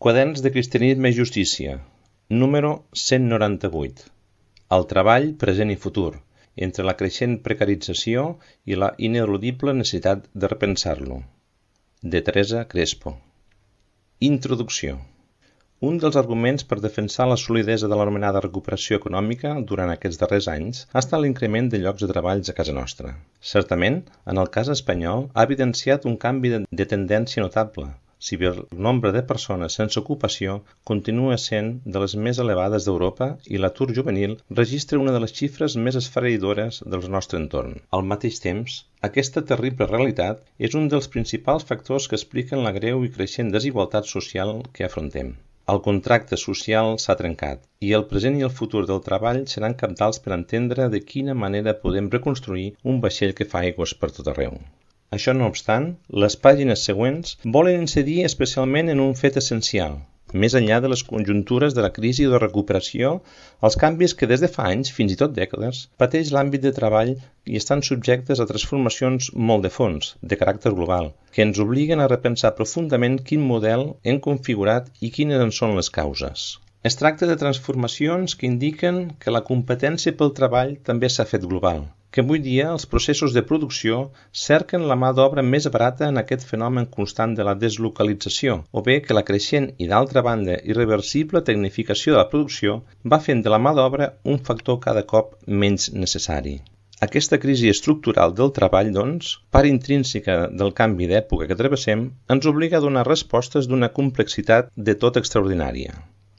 Quaderns de Cristianisme i Justícia, número 198. El treball, present i futur, entre la creixent precarització i la ineludible necessitat de repensar-lo. De Teresa Crespo. Introducció. Un dels arguments per defensar la solidesa de l'anomenada recuperació econòmica durant aquests darrers anys ha estat l'increment de llocs de treball a casa nostra. Certament, en el cas espanyol, ha evidenciat un canvi de tendència notable, si bé el nombre de persones sense ocupació continua sent de les més elevades d'Europa i l'atur juvenil registra una de les xifres més esfereïdores del nostre entorn. Al mateix temps, aquesta terrible realitat és un dels principals factors que expliquen la greu i creixent desigualtat social que afrontem. El contracte social s'ha trencat i el present i el futur del treball seran cabdals per entendre de quina manera podem reconstruir un vaixell que fa aigües per tot arreu. Això no obstant, les pàgines següents volen incidir especialment en un fet essencial. Més enllà de les conjuntures de la crisi o de recuperació, els canvis que des de fa anys, fins i tot dècades, pateix l'àmbit de treball i estan subjectes a transformacions molt de fons, de caràcter global, que ens obliguen a repensar profundament quin model hem configurat i quines en són les causes. Es tracta de transformacions que indiquen que la competència pel treball també s'ha fet global, que avui dia els processos de producció cerquen la mà d'obra més barata en aquest fenomen constant de la deslocalització, o bé que la creixent i d'altra banda irreversible tecnificació de la producció va fent de la mà d'obra un factor cada cop menys necessari. Aquesta crisi estructural del treball, doncs, part intrínseca del canvi d'època que travessem, ens obliga a donar respostes d'una complexitat de tot extraordinària.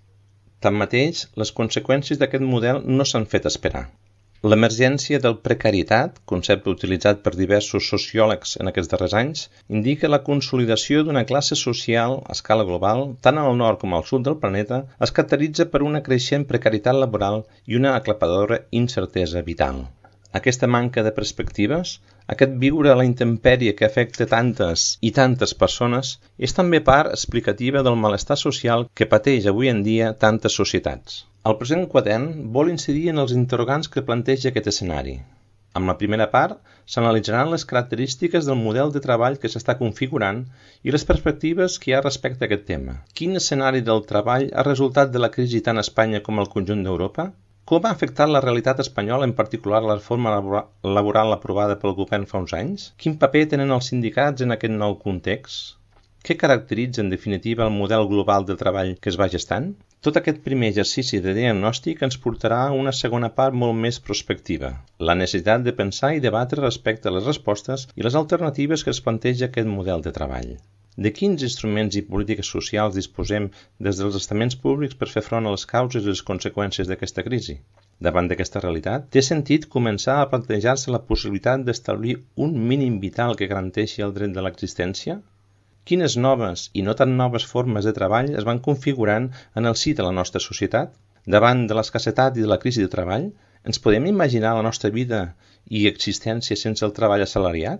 Tanmateix, les conseqüències d'aquest model no s'han fet esperar. L'emergència del precarietat, concepte utilitzat per diversos sociòlegs en aquests darrers anys, indica la consolidació d'una classe social a escala global, tant al nord com al sud del planeta, es caracteritza per una creixent precarietat laboral i una aclaparadora incertesa vital. Aquesta manca de perspectives, aquest viure a la intempèrie que afecta tantes i tantes persones, és també part explicativa del malestar social que pateix avui en dia tantes societats. El present quadern vol incidir en els interrogants que planteja aquest escenari. En la primera part, s'analitzaran les característiques del model de treball que s'està configurant i les perspectives que hi ha respecte a aquest tema. Quin escenari del treball ha resultat de la crisi tant a Espanya com al conjunt d'Europa? Com ha afectat la realitat espanyola, en particular la reforma laboral aprovada pel govern fa uns anys? Quin paper tenen els sindicats en aquest nou context? Què caracteritza, en definitiva, el model global de treball que es va gestant? Tot aquest primer exercici de diagnòstic ens portarà a una segona part molt més prospectiva, la necessitat de pensar i debatre respecte a les respostes i les alternatives que es planteja aquest model de treball. De quins instruments i polítiques socials disposem des dels estaments públics per fer front a les causes i les conseqüències d'aquesta crisi? Davant d'aquesta realitat, té sentit començar a plantejar-se la possibilitat d'establir un mínim vital que garanteixi el dret de l'existència? Quines noves i no tan noves formes de treball es van configurant en el si de la nostra societat? Davant de l'escassetat i de la crisi de treball, ens podem imaginar la nostra vida i existència sense el treball assalariat?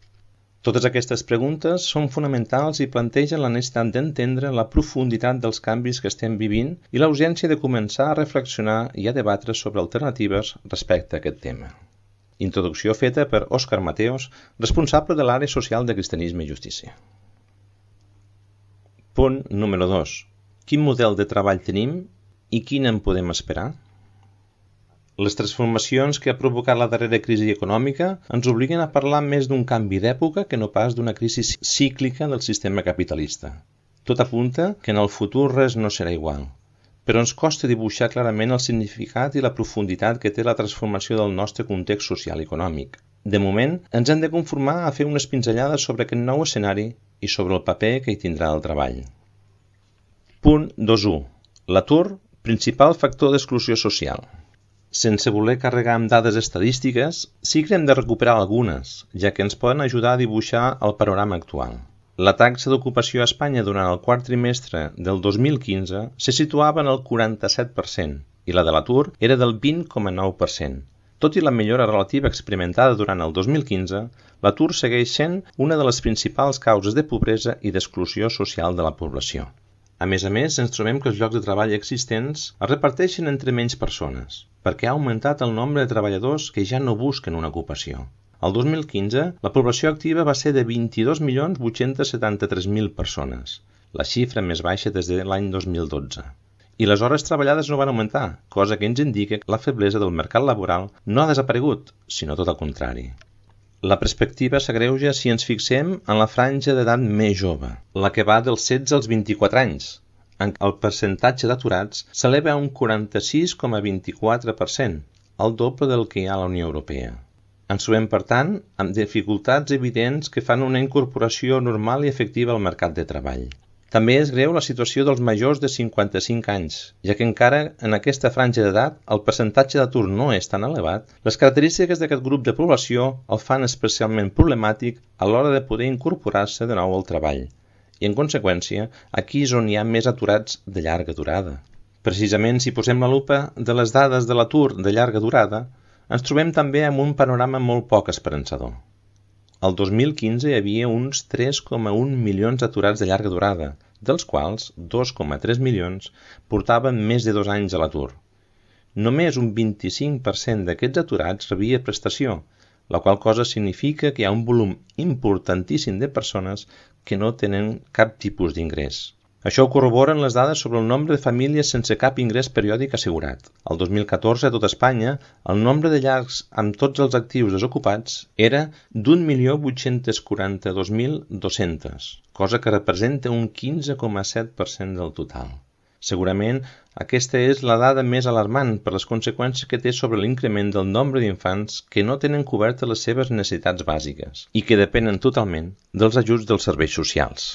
Totes aquestes preguntes són fonamentals i plantegen la necessitat d'entendre la profunditat dels canvis que estem vivint i la urgència de començar a reflexionar i a debatre sobre alternatives respecte a aquest tema. Introducció feta per Òscar Mateos, responsable de l'àrea social de Cristianisme i Justícia. Punt número 2. Quin model de treball tenim i quin en podem esperar? Les transformacions que ha provocat la darrera crisi econòmica ens obliguen a parlar més d'un canvi d'època que no pas d'una crisi cíclica del sistema capitalista. Tot apunta que en el futur res no serà igual, però ens costa dibuixar clarament el significat i la profunditat que té la transformació del nostre context social i econòmic. De moment, ens hem de conformar a fer unes pinzellades sobre aquest nou escenari i sobre el paper que hi tindrà el treball. Punt 2.1. L'atur, principal factor d'exclusió social. Sense voler carregar amb dades estadístiques, sí que hem de recuperar algunes, ja que ens poden ajudar a dibuixar el panorama actual. La taxa d'ocupació a Espanya durant el quart trimestre del 2015 se situava en el 47% i la de l'atur era del 20,9%. Tot i la millora relativa experimentada durant el 2015, l'atur segueix sent una de les principals causes de pobresa i d'exclusió social de la població. A més, ens trobem que els llocs de treball existents es reparteixen entre menys persones, perquè ha augmentat el nombre de treballadors que ja no busquen una ocupació. El 2015, la població activa va ser de 22.873.000 persones, la xifra més baixa des de l'any 2012. I les hores treballades no van augmentar, cosa que ens indica que la feblesa del mercat laboral no ha desaparegut, sinó tot el contrari. La perspectiva s'agreuja si ens fixem en la franja d'edat més jove, la que va dels 16 als 24 anys, en què el percentatge d'aturats s'eleva a un 46,24%, el doble del que hi ha a la Unió Europea. Ens trobem, per tant, amb dificultats evidents que fan una incorporació normal i efectiva al mercat de treball. També és greu la situació dels majors de 55 anys, ja que encara en aquesta franja d'edat el percentatge d'atur no és tan elevat, les característiques d'aquest grup de població el fan especialment problemàtic a l'hora de poder incorporar-se de nou al treball. I en conseqüència, aquí és on hi ha més aturats de llarga durada. Precisament si posem la lupa de les dades de l'atur de llarga durada, ens trobem també amb un panorama molt poc esperançador. El 2015 hi havia uns 3,1 milions d'aturats de llarga durada, dels quals 2,3 milions portaven més de 2 anys a l'atur. Només un 25% d'aquests aturats rebia prestació, la qual cosa significa que hi ha un volum importantíssim de persones que no tenen cap tipus d'ingrés. Això ho corroboren les dades sobre el nombre de famílies sense cap ingrés periòdic assegurat. El 2014, a tot Espanya, el nombre de llars amb tots els actius desocupats era d'1.842.200, cosa que representa un 15,7% del total. Segurament, aquesta és la dada més alarmant per les conseqüències que té sobre l'increment del nombre d'infants que no tenen cobertes les seves necessitats bàsiques i que depenen totalment dels ajuts dels serveis socials.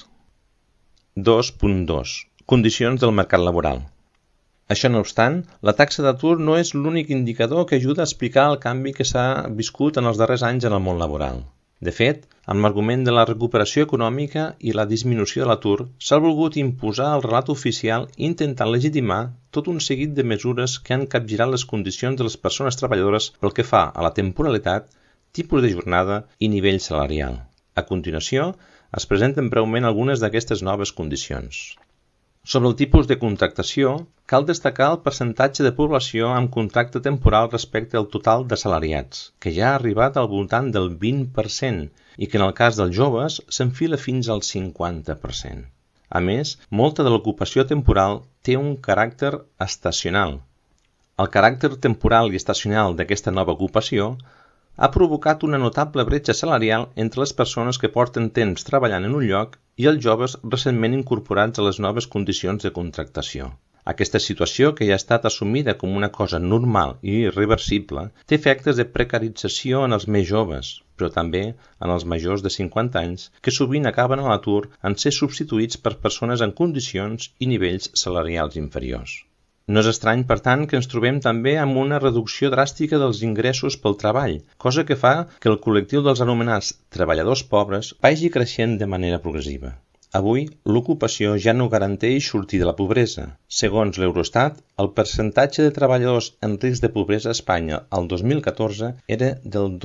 2.2. Condicions del mercat laboral. Això no obstant, la taxa d'atur no és l'únic indicador que ajuda a explicar el canvi que s'ha viscut en els darrers anys en el món laboral. De fet, amb l'argument de la recuperació econòmica i la disminució de l'atur, s'ha volgut imposar el relat oficial intentant legitimar tot un seguit de mesures que han capgirat les condicions de les persones treballadores pel que fa a la temporalitat, tipus de jornada i nivell salarial. A continuació, es presenten breument algunes d'aquestes noves condicions. Sobre el tipus de contractació, cal destacar el percentatge de població amb contracte temporal respecte al total d'assalariats, que ja ha arribat al voltant del 20% i que en el cas dels joves s'enfila fins al 50%. A més, molta de l'ocupació temporal té un caràcter estacional. El caràcter temporal i estacional d'aquesta nova ocupació ha provocat una notable bretxa salarial entre les persones que porten temps treballant en un lloc i els joves recentment incorporats a les noves condicions de contractació. Aquesta situació, que ja ha estat assumida com una cosa normal i irreversible, té efectes de precarització en els més joves, però també en els majors de 50 anys, que sovint acaben a l'atur en ser substituïts per persones en condicions i nivells salarials inferiors. No és estrany, per tant, que ens trobem també amb una reducció dràstica dels ingressos pel treball, cosa que fa que el col·lectiu dels anomenats treballadors pobres vagi creixent de manera progressiva. Avui, l'ocupació ja no garanteix sortir de la pobresa. Segons l'Eurostat, el percentatge de treballadors en risc de pobresa a Espanya el 2014 era del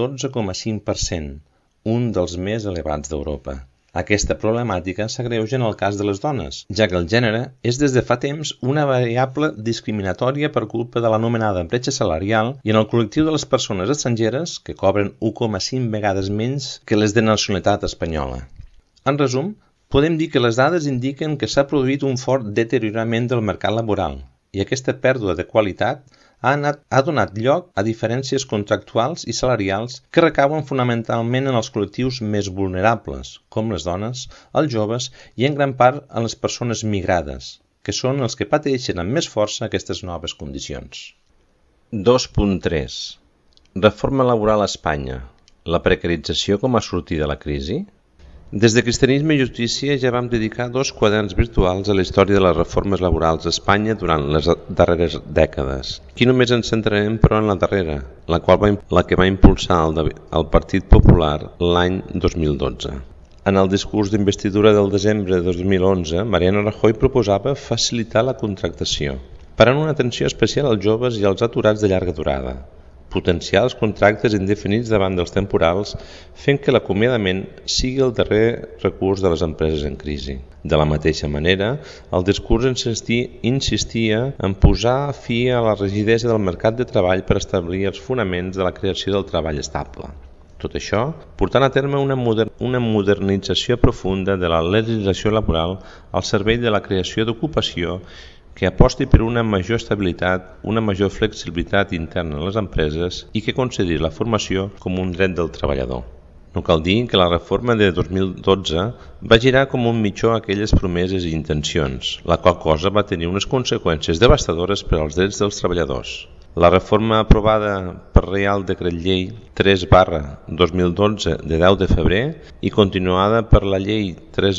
12,5%, un dels més elevats d'Europa. Aquesta problemàtica s'agreuja en el cas de les dones, ja que el gènere és des de fa temps una variable discriminatòria per culpa de l'anomenada bretxa salarial i en el col·lectiu de les persones estrangeres, que cobren 1,5 vegades menys que les de nacionalitat espanyola. En resum, podem dir que les dades indiquen que s'ha produït un fort deteriorament del mercat laboral i aquesta pèrdua de qualitat ha donat lloc a diferències contractuals i salarials que recauen fonamentalment en els col·lectius més vulnerables, com les dones, els joves i en gran part en les persones migrades, que són els que pateixen amb més força aquestes noves condicions. 2.3. Reforma laboral a Espanya. La precarització com a sortida de la crisi? Des de Cristianisme i Justícia ja vam dedicar 2 quaderns virtuals a la història de les reformes laborals a Espanya durant les darreres dècades. Aquí només ens centrarem, però, en la darrera, la que va impulsar el Partit Popular l'any 2012. En el discurs d'investidura del desembre de 2011, Mariano Rajoy proposava facilitar la contractació, parant una atenció especial als joves i als aturats de llarga durada, potenciar els contractes indefinits davant dels temporals, fent que l'acomiadament sigui el darrer recurs de les empreses en crisi. De la mateixa manera, el discurs insistia en posar fi a la rigidesa del mercat de treball per establir els fonaments de la creació del treball estable. Tot això portant a terme una modernització profunda de la legislació laboral al servei de la creació d'ocupació que aposti per una major estabilitat, una major flexibilitat interna a les empreses i que consideri la formació com un dret del treballador. No cal dir que la reforma de 2012 va girar com un mitjó aquelles promeses i intencions, la qual cosa va tenir unes conseqüències devastadores per als drets dels treballadors. La reforma aprovada per Reial Decret Llei 3/2012 de 10 de febrer i continuada per la Llei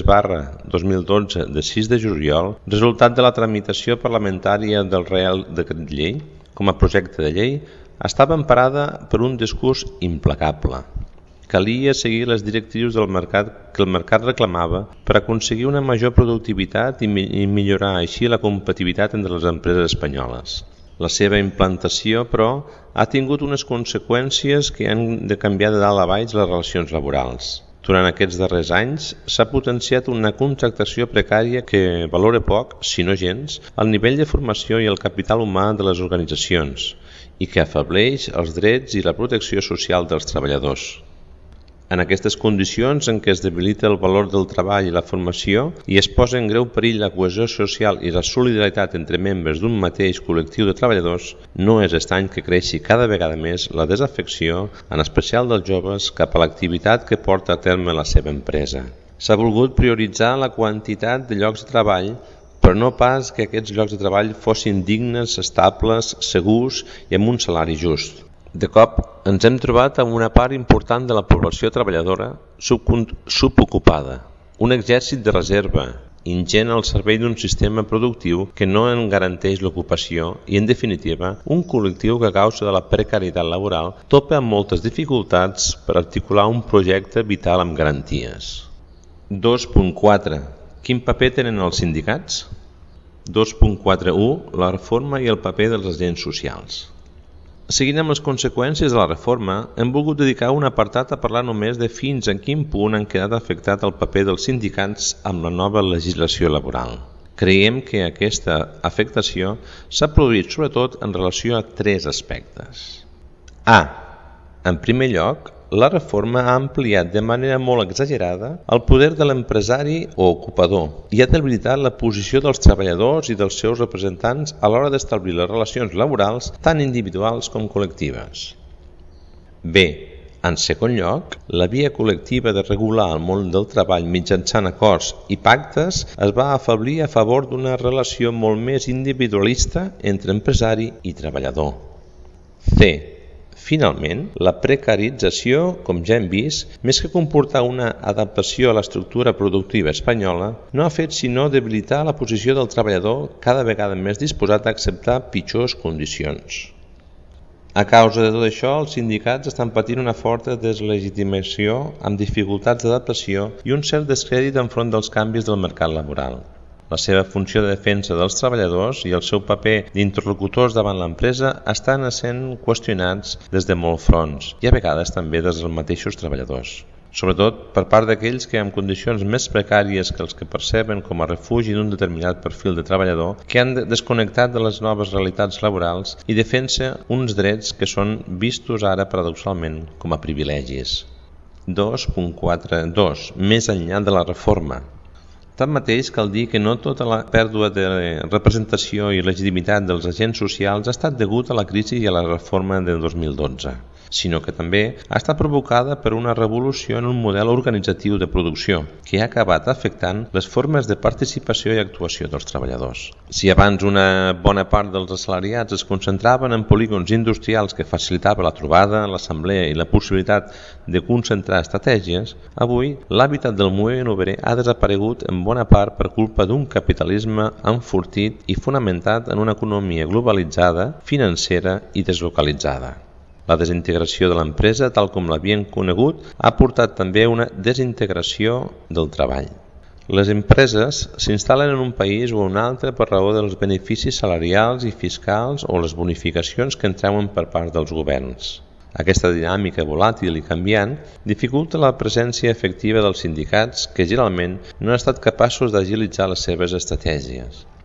3/2012 de 6 de juliol, resultat de la tramitació parlamentària del Reial Decret Llei, com a projecte de llei, estava emparada per un discurs implacable. Calia seguir les directrius del mercat que el mercat reclamava per aconseguir una major productivitat i millorar així la competitivitat entre les empreses espanyoles. La seva implantació, però, ha tingut unes conseqüències que han de canviar de dalt a baix les relacions laborals. Durant aquests darrers anys s'ha potenciat una contractació precària que valora poc, si no gens, el nivell de formació i el capital humà de les organitzacions i que afebleix els drets i la protecció social dels treballadors. En aquestes condicions en què es debilita el valor del treball i la formació i es posa en greu perill la cohesió social i la solidaritat entre membres d'un mateix col·lectiu de treballadors, no és estrany que creixi cada vegada més la desafecció, en especial dels joves, cap a l'activitat que porta a terme la seva empresa. S'ha volgut prioritzar la quantitat de llocs de treball, però no pas que aquests llocs de treball fossin dignes, estables, segurs i amb un salari just. De cop ens hem trobat amb una part important de la població treballadora subocupada, un exèrcit de reserva, ingent al servei d'un sistema productiu que no en garanteix l'ocupació i, en definitiva, un col·lectiu que a causa de la precarietat laboral topa amb moltes dificultats per articular un projecte vital amb garanties. 2.4. Quin paper tenen els sindicats? 2.4.1. La reforma i el paper dels agents socials. Seguint amb les conseqüències de la reforma, hem volgut dedicar un apartat a parlar només de fins a quin punt han quedat afectat el paper dels sindicats amb la nova legislació laboral. Creiem que aquesta afectació s'ha produït sobretot en relació a tres aspectes. A. En primer lloc, la reforma ha ampliat de manera molt exagerada el poder de l'empresari o ocupador i ha debilitat la posició dels treballadors i dels seus representants a l'hora d'establir les relacions laborals tant individuals com col·lectives. B. En segon lloc, la via col·lectiva de regular el món del treball mitjançant acords i pactes es va afeblir a favor d'una relació molt més individualista entre empresari i treballador. C. Finalment, la precarització, com ja hem vist, més que comportar una adaptació a l'estructura productiva espanyola, no ha fet sinó debilitar la posició del treballador cada vegada més disposat a acceptar pitjors condicions. A causa de tot això, els sindicats estan patint una forta deslegitimació amb dificultats d'adaptació i un cert descrèdit enfront dels canvis del mercat laboral. La seva funció de defensa dels treballadors i el seu paper d'interlocutors davant l'empresa estan sent qüestionats des de molts fronts i a vegades també des dels mateixos treballadors. Sobretot per part d'aquells que amb condicions més precàries que els que perceben com a refugi d'un determinat perfil de treballador que han desconnectat de les noves realitats laborals i defensa uns drets que són vistos ara paradoxalment com a privilegis. 2.4.2. Més enllà de la reforma. Tanmateix, cal dir que no tota la pèrdua de representació i legitimitat dels agents socials ha estat degut a la crisi i a la reforma de 2012, sinó que també ha estat provocada per una revolució en un model organitzatiu de producció que ha acabat afectant les formes de participació i actuació dels treballadors. Si abans una bona part dels assalariats es concentraven en polígons industrials que facilitava la trobada, l'assemblea i la possibilitat de concentrar estratègies, avui l'hàbitat del moviment obrer ha desaparegut en bona part per culpa d'un capitalisme enfortit i fonamentat en una economia globalitzada, financera i deslocalitzada. La desintegració de l'empresa, tal com l'havien conegut, ha portat també una desintegració del treball. Les empreses s'instal·len en un país o un altre per raó dels beneficis salarials i fiscals o les bonificacions que en treuen per part dels governs. Aquesta dinàmica volàtil i canviant dificulta la presència efectiva dels sindicats que generalment no han estat capaços d'agilitzar les seves estratègies.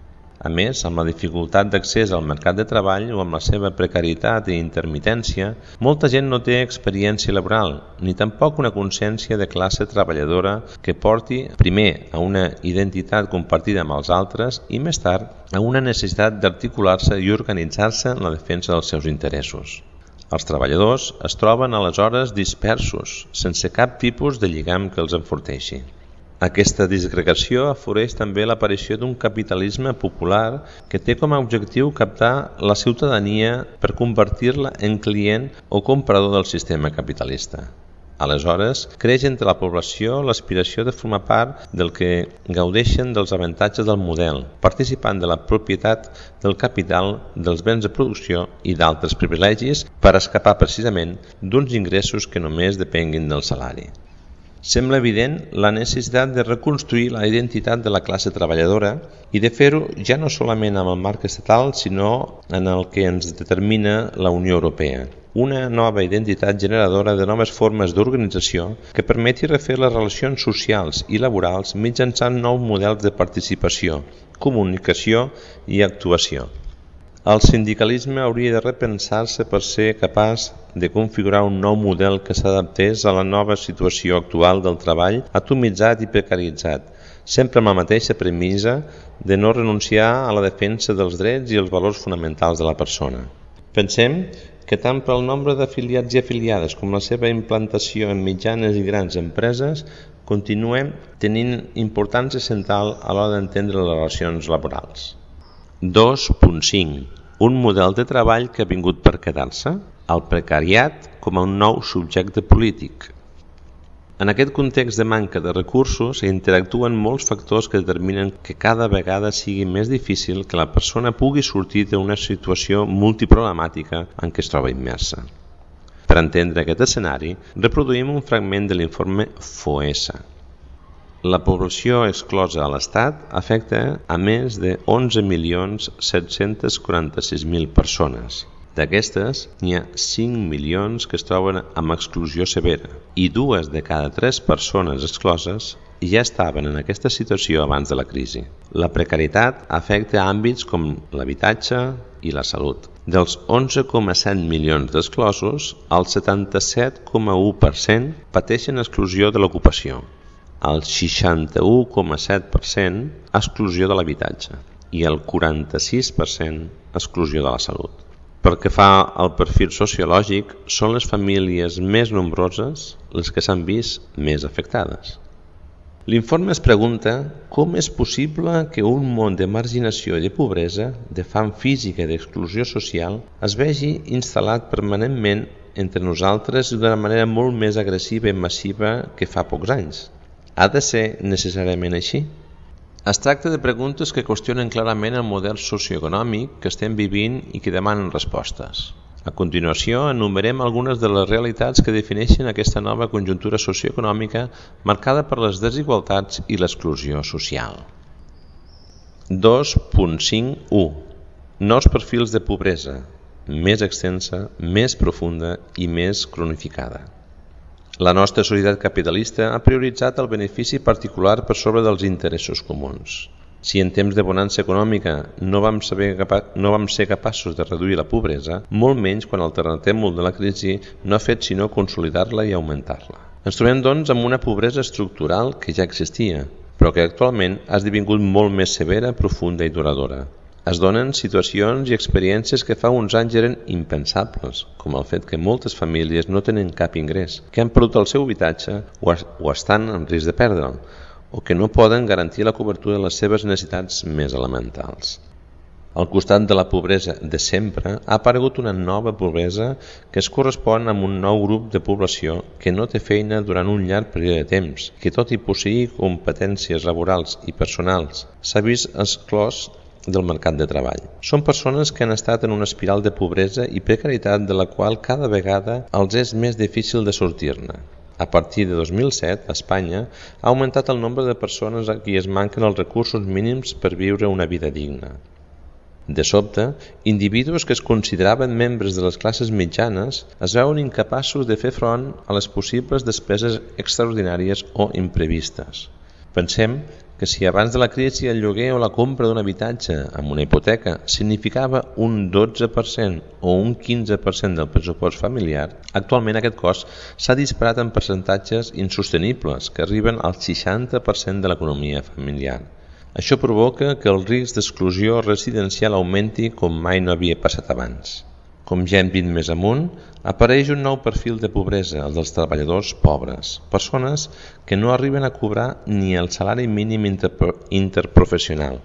A més, amb la dificultat d'accés al mercat de treball o amb la seva precarietat i intermitència, molta gent no té experiència laboral, ni tampoc una consciència de classe treballadora que porti, primer, a una identitat compartida amb els altres i, més tard, a una necessitat d'articular-se i organitzar-se en la defensa dels seus interessos. Els treballadors es troben aleshores dispersos, sense cap tipus de lligam que els enforteixi. Aquesta disgregació afavoreix també l'aparició d'un capitalisme popular que té com a objectiu captar la ciutadania per convertir-la en client o comprador del sistema capitalista. Aleshores, creix entre la població l'aspiració de formar part del que gaudeixen dels avantatges del model, participant de la propietat del capital, dels béns de producció i d'altres privilegis per escapar precisament d'uns ingressos que només depenguin del salari. Sembla evident la necessitat de reconstruir la identitat de la classe treballadora i de fer-ho ja no solament amb el marc estatal, sinó en el que ens determina la Unió Europea. Una nova identitat generadora de noves formes d'organització que permeti refer les relacions socials i laborals mitjançant nous models de participació, comunicació i actuació. El sindicalisme hauria de repensar-se per ser capaç de configurar un nou model que s'adaptés a la nova situació actual del treball atomitzat i precaritzat, sempre amb la mateixa premissa de no renunciar a la defensa dels drets i els valors fonamentals de la persona. Pensem que tant pel nombre d'afiliats i afiliades com la seva implantació en mitjanes i grans empreses continuem tenint importància central a l'hora d'entendre les relacions laborals. 2.5. Un model de treball que ha vingut per quedar-se? El precariat com a un nou subjecte polític. En aquest context de manca de recursos interactuen molts factors que determinen que cada vegada sigui més difícil que la persona pugui sortir d'una situació multiproblemàtica en què es troba immersa. Per entendre aquest escenari, reproduïm un fragment de l'informe FOESA. La població exclosa a l'Estat afecta a més de 11.746.000 persones. D'aquestes, n'hi ha 5 milions que es troben amb exclusió severa i 2 de cada 3 persones excloses ja estaven en aquesta situació abans de la crisi. La precarietat afecta àmbits com l'habitatge i la salut. Dels 11,7 milions d'exclosos, el 77,1% pateixen exclusió de l'ocupació, el 61,7% exclusió de l'habitatge i el 46% exclusió de la salut. Pel que fa al perfil sociològic, són les famílies més nombroses les que s'han vist més afectades. L'informe es pregunta com és possible que un món de marginació i de pobresa, de fam física i d'exclusió social es vegi instal·lat permanentment entre nosaltres d'una manera molt més agressiva i massiva que fa pocs anys. Ha de ser necessàriament així? Es tracta de preguntes que qüestionen clarament el model socioeconòmic que estem vivint i que demanen respostes. A continuació, enumerem algunes de les realitats que defineixen aquesta nova conjuntura socioeconòmica marcada per les desigualtats i l'exclusió social. 2.5.1. Nous perfils de pobresa, més extensa, més profunda i més cronificada. La nostra societat capitalista ha prioritzat el benefici particular per sobre dels interessos comuns. Si en temps de bonança econòmica no vam ser capaços de reduir la pobresa, molt menys quan el terratrèmol de la crisi no ha fet sinó consolidar-la i augmentar-la. Ens trobem, doncs, amb una pobresa estructural que ja existia, però que actualment ha esdevingut molt més severa, profunda i duradora. Es donen situacions i experiències que fa uns anys eren impensables, com el fet que moltes famílies no tenen cap ingrés, que han perdut el seu habitatge o estan en risc de perdre'l, o que no poden garantir la cobertura de les seves necessitats més elementals. Al costat de la pobresa de sempre ha aparegut una nova pobresa que es correspon amb un nou grup de població que no té feina durant un llarg període de temps, que tot i posseir competències laborals i personals s'ha vist exclòs del mercat de treball. Són persones que han estat en una espiral de pobresa i precarietat de la qual cada vegada els és més difícil de sortir-ne. A partir de 2007, a Espanya, ha augmentat el nombre de persones a qui es manquen els recursos mínims per viure una vida digna. De sobte, individus que es consideraven membres de les classes mitjanes es veuen incapaços de fer front a les possibles despeses extraordinàries o imprevistes. Pensem que si abans de la crisi el lloguer o la compra d'un habitatge amb una hipoteca significava un 12% o un 15% del pressupost familiar, actualment aquest cost s'ha disparat en percentatges insostenibles que arriben al 60% de l'economia familiar. Això provoca que el risc d'exclusió residencial augmenti com mai no havia passat abans. Com ja hem dit més amunt, apareix un nou perfil de pobresa, el dels treballadors pobres, persones que no arriben a cobrar ni el salari mínim interprofessional,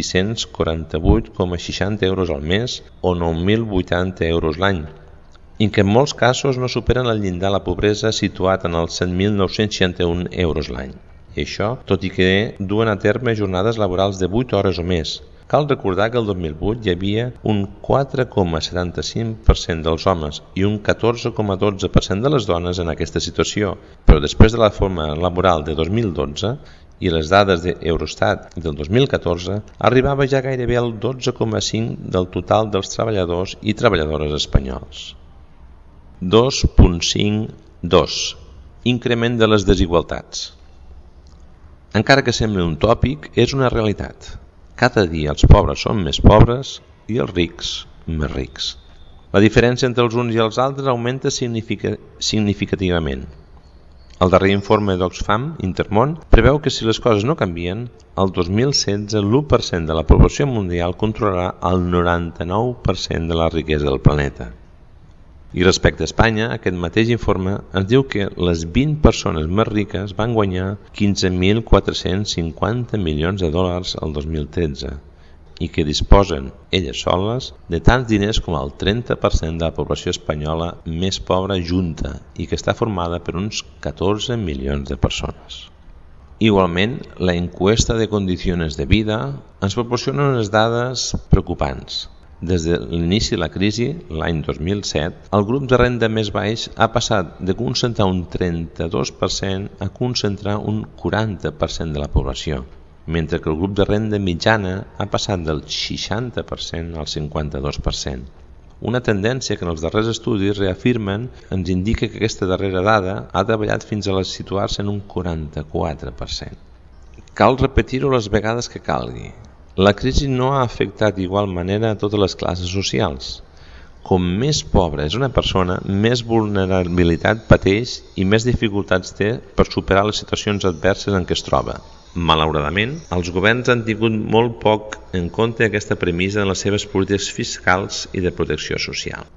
648,60 euros al mes o 9.080 euros l'any, i que en molts casos no superen el llindar de la pobresa situat en els 7.961 euros l'any. I això, tot i que duen a terme jornades laborals de 8 hores o més. Cal recordar que el 2008 hi havia un 4,75% dels homes i un 14,12% de les dones en aquesta situació, però després de la reforma laboral de 2012 i les dades d'Eurostat del 2014, arribava ja gairebé al 12,5% del total dels treballadors i treballadores espanyols. 2.5.2. Increment de les desigualtats. Encara que sembli un tòpic, és una realitat. Cada dia els pobres són més pobres i els rics més rics. La diferència entre els uns i els altres augmenta significativament. El darrer informe d'Oxfam Intermón preveu que si les coses no canvien, el 2016 l'1% de la població mundial controlarà el 99% de la riquesa del planeta. I respecte a Espanya, aquest mateix informe ens diu que les 20 persones més riques van guanyar 15.450 milions de dòlars el 2013 i que disposen, elles soles, de tants diners com el 30% de la població espanyola més pobra junta i que està formada per uns 14 milions de persones. Igualment, la encuesta de condicions de vida ens proporciona unes dades preocupants. Des de l'inici de la crisi, l'any 2007, el grup de renda més baix ha passat de concentrar un 32% a concentrar un 40% de la població, mentre que el grup de renda mitjana ha passat del 60% al 52%. Una tendència que en els darrers estudis reafirmen ens indica que aquesta darrera dada ha davallat fins a situar-se en un 44%. Cal repetir-ho les vegades que calgui. La crisi no ha afectat d'igual manera a totes les classes socials. Com més pobra és una persona, més vulnerabilitat pateix i més dificultats té per superar les situacions adverses en què es troba. Malauradament, els governs han tingut molt poc en compte aquesta premissa en les seves polítiques fiscals i de protecció social.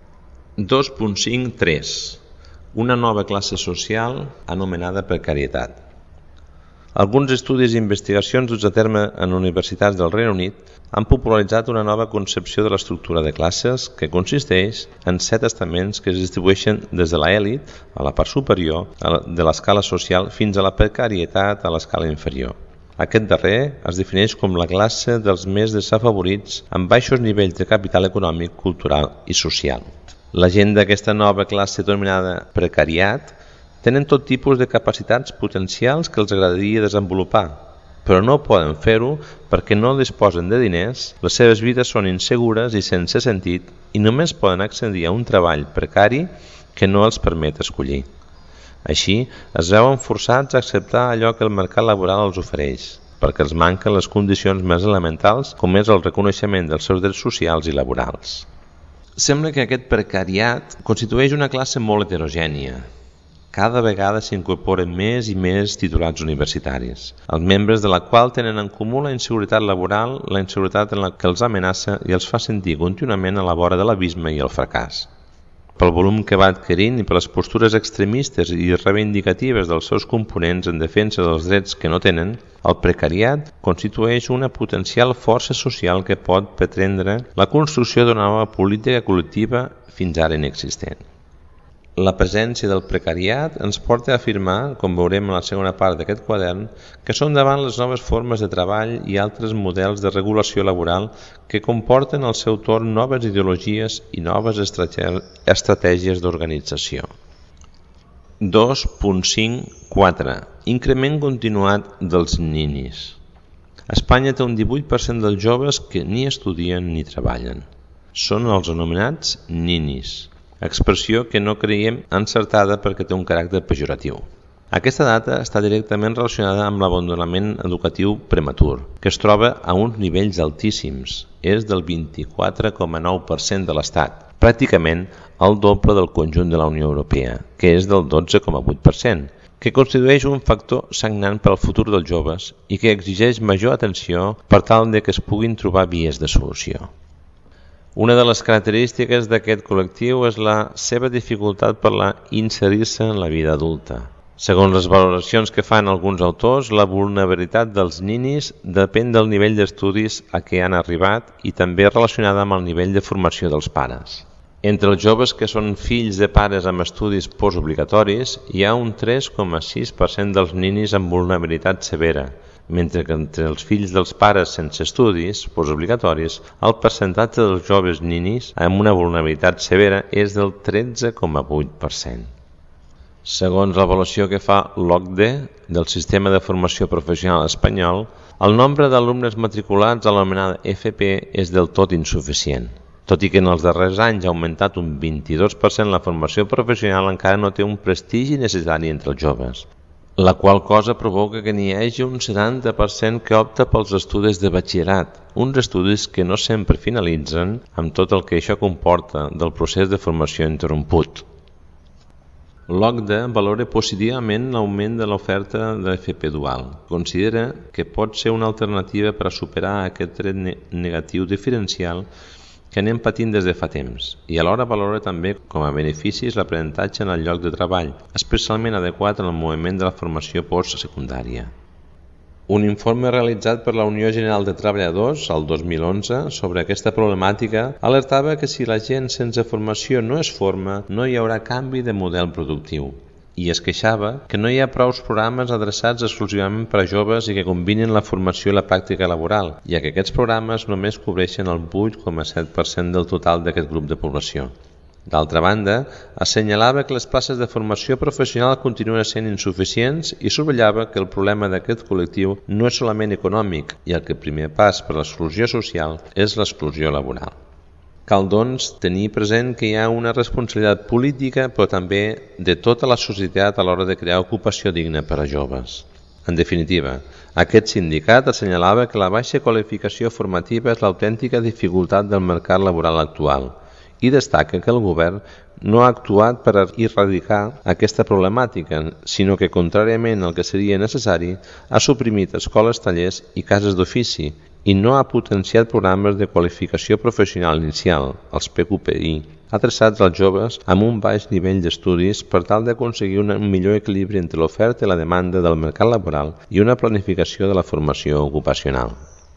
2.5.3. Una nova classe social anomenada precarietat. Alguns estudis i investigacions duts a terme en universitats del Regne Unit han popularitzat una nova concepció de l'estructura de classes que consisteix en 7 estaments que es distribueixen des de l'elit, a la part superior de l'escala social, fins a la precarietat a l'escala inferior. Aquest darrer es defineix com la classe dels més desafavorits amb baixos nivells de capital econòmic, cultural i social. La gent d'aquesta nova classe denominada precariat tenen tot tipus de capacitats potencials que els agradaria desenvolupar, però no poden fer-ho perquè no disposen de diners, les seves vides són insegures i sense sentit i només poden accedir a un treball precari que no els permet escollir. Així, es veuen forçats a acceptar allò que el mercat laboral els ofereix, perquè els manquen les condicions més elementals com és el reconeixement dels seus drets socials i laborals. Sembla que aquest precariat constitueix una classe molt heterogènia. Cada vegada s'incorporen més i més titulats universitaris, els membres de la qual tenen en comú la inseguretat laboral, la inseguretat en la que els amenaça i els fa sentir contínuament a la vora de l'abisme i el fracàs. Pel volum que va adquirint i per les postures extremistes i reivindicatives dels seus components en defensa dels drets que no tenen, el precariat constitueix una potencial força social que pot pretendre la construcció d'una nova política col·lectiva fins ara inexistent. La presència del precariat ens porta a afirmar, com veurem en la segona part d'aquest quadern, que són davant les noves formes de treball i altres models de regulació laboral que comporten al seu torn noves ideologies i noves estratègies d'organització. 2.5.4. Increment continuat dels ninis. Espanya té un 18% dels joves que ni estudien ni treballen. Són els anomenats ninis, expressió que no creiem encertada perquè té un caràcter pejoratiu. Aquesta data està directament relacionada amb l'abandonament educatiu prematur, que es troba a uns nivells altíssims, és del 24,9% de l'Estat, pràcticament el doble del conjunt de la Unió Europea, que és del 12,8%, que constitueix un factor sagnant per al futur dels joves i que exigeix major atenció per tal de que es puguin trobar vies de solució. Una de les característiques d'aquest col·lectiu és la seva dificultat per a inserir-se en la vida adulta. Segons les valoracions que fan alguns autors, la vulnerabilitat dels ninis depèn del nivell d'estudis a què han arribat i també relacionada amb el nivell de formació dels pares. Entre els joves que són fills de pares amb estudis postobligatoris, hi ha un 3,6% dels ninis amb vulnerabilitat severa, mentre que entre els fills dels pares sense estudis postobligatoris, el percentatge dels joves ninis amb una vulnerabilitat severa és del 13,8%. Segons l'avaluació que fa l'OCDE del Sistema de Formació Professional espanyol, el nombre d'alumnes matriculats a l'anomenada FP és del tot insuficient. Tot i que en els darrers anys ha augmentat un 22%, la formació professional encara no té un prestigi necessari entre els joves, la qual cosa provoca que n'hi hagi un 70% que opta pels estudis de batxillerat, uns estudis que no sempre finalitzen amb tot el que això comporta del procés de formació interromput. L'OCDE valora positivament l'augment de l'oferta de FP dual. Considera que pot ser una alternativa per a superar aquest tret negatiu diferencial que anem patint des de fa temps, i alhora valora també com a beneficis l'aprenentatge en el lloc de treball, especialment adequat en el moviment de la formació postsecundària. Un informe realitzat per la Unió General de Treballadors el 2011 sobre aquesta problemàtica alertava que si la gent sense formació no es forma, no hi haurà canvi de model productiu. I es queixava que no hi ha prou programes adreçats exclusivament per a joves i que combinin la formació i la pràctica laboral, ja que aquests programes només cobreixen el 8,7% del total d'aquest grup de població. D'altra banda, assenyalava que les places de formació professional continuen sent insuficients i subratllava que el problema d'aquest col·lectiu no és solament econòmic i el que el primer pas per a l'exclusió social és l'exclusió laboral. Cal, doncs, tenir present que hi ha una responsabilitat política però també de tota la societat a l'hora de crear ocupació digna per a joves. En definitiva, aquest sindicat assenyalava que la baixa qualificació formativa és l'autèntica dificultat del mercat laboral actual i destaca que el govern no ha actuat per erradicar aquesta problemàtica, sinó que, contràriament al que seria necessari, ha suprimit escoles, tallers i cases d'ofici i no ha potenciat programes de qualificació professional inicial, els PQPI, adreçats als joves amb un baix nivell d'estudis per tal d'aconseguir un millor equilibri entre l'oferta i la demanda del mercat laboral i una planificació de la formació ocupacional.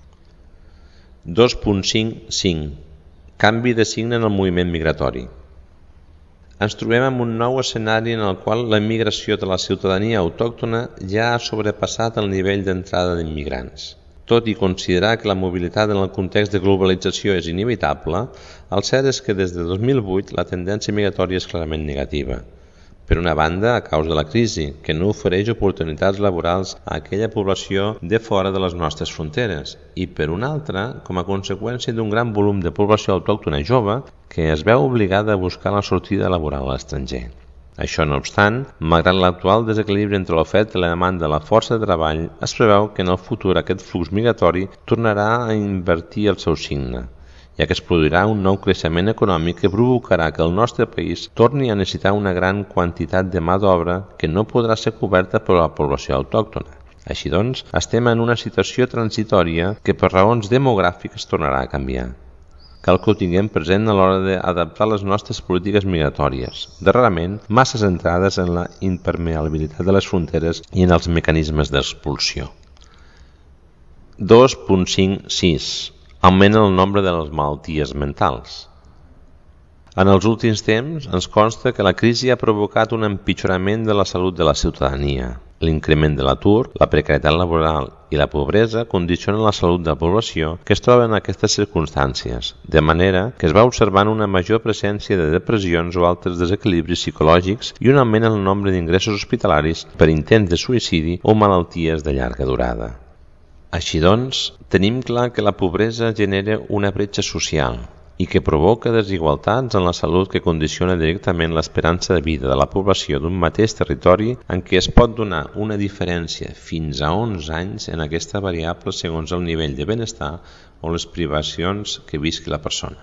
2.5.5. Canvi de signe en el moviment migratori. Ens trobem en un nou escenari en el qual la immigració de la ciutadania autòctona ja ha sobrepassat el nivell d'entrada d'immigrants. Tot i considerar que la mobilitat en el context de globalització és inevitable, el cert és que des de 2008 la tendència migratòria és clarament negativa. Per una banda, a causa de la crisi, que no ofereix oportunitats laborals a aquella població de fora de les nostres fronteres, i per una altra, com a conseqüència d'un gran volum de població autòctona jove que es veu obligada a buscar la sortida laboral a l'estranger. Això no obstant, malgrat l'actual desequilibri entre l'oferta i la demanda de la força de treball, es preveu que en el futur aquest flux migratori tornarà a invertir el seu signe, ja que es produirà un nou creixement econòmic que provocarà que el nostre país torni a necessitar una gran quantitat de mà d'obra que no podrà ser coberta per la població autòctona. Així doncs, estem en una situació transitòria que per raons demogràfiques tornarà a canviar. Cal que ho tinguem present a l'hora d'adaptar les nostres polítiques migratòries, darrerament massa centrades en la impermeabilitat de les fronteres i en els mecanismes d'expulsió. 2.5.6. Augmenta el nombre de les malalties mentals. En els últims temps ens consta que la crisi ha provocat un empitjorament de la salut de la ciutadania. L'increment de l'atur, la precarietat laboral i la pobresa condicionen la salut de la població que es troba en aquestes circumstàncies, de manera que es va observant una major presència de depressions o altres desequilibris psicològics i un augment en el nombre d'ingressos hospitalaris per intents de suïcidi o malalties de llarga durada. Així doncs, tenim clar que la pobresa genera una bretxa social, i que provoca desigualtats en la salut que condiciona directament l'esperança de vida de la població d'un mateix territori, en què es pot donar una diferència fins a 11 anys en aquesta variable segons el nivell de benestar o les privacions que visqui la persona.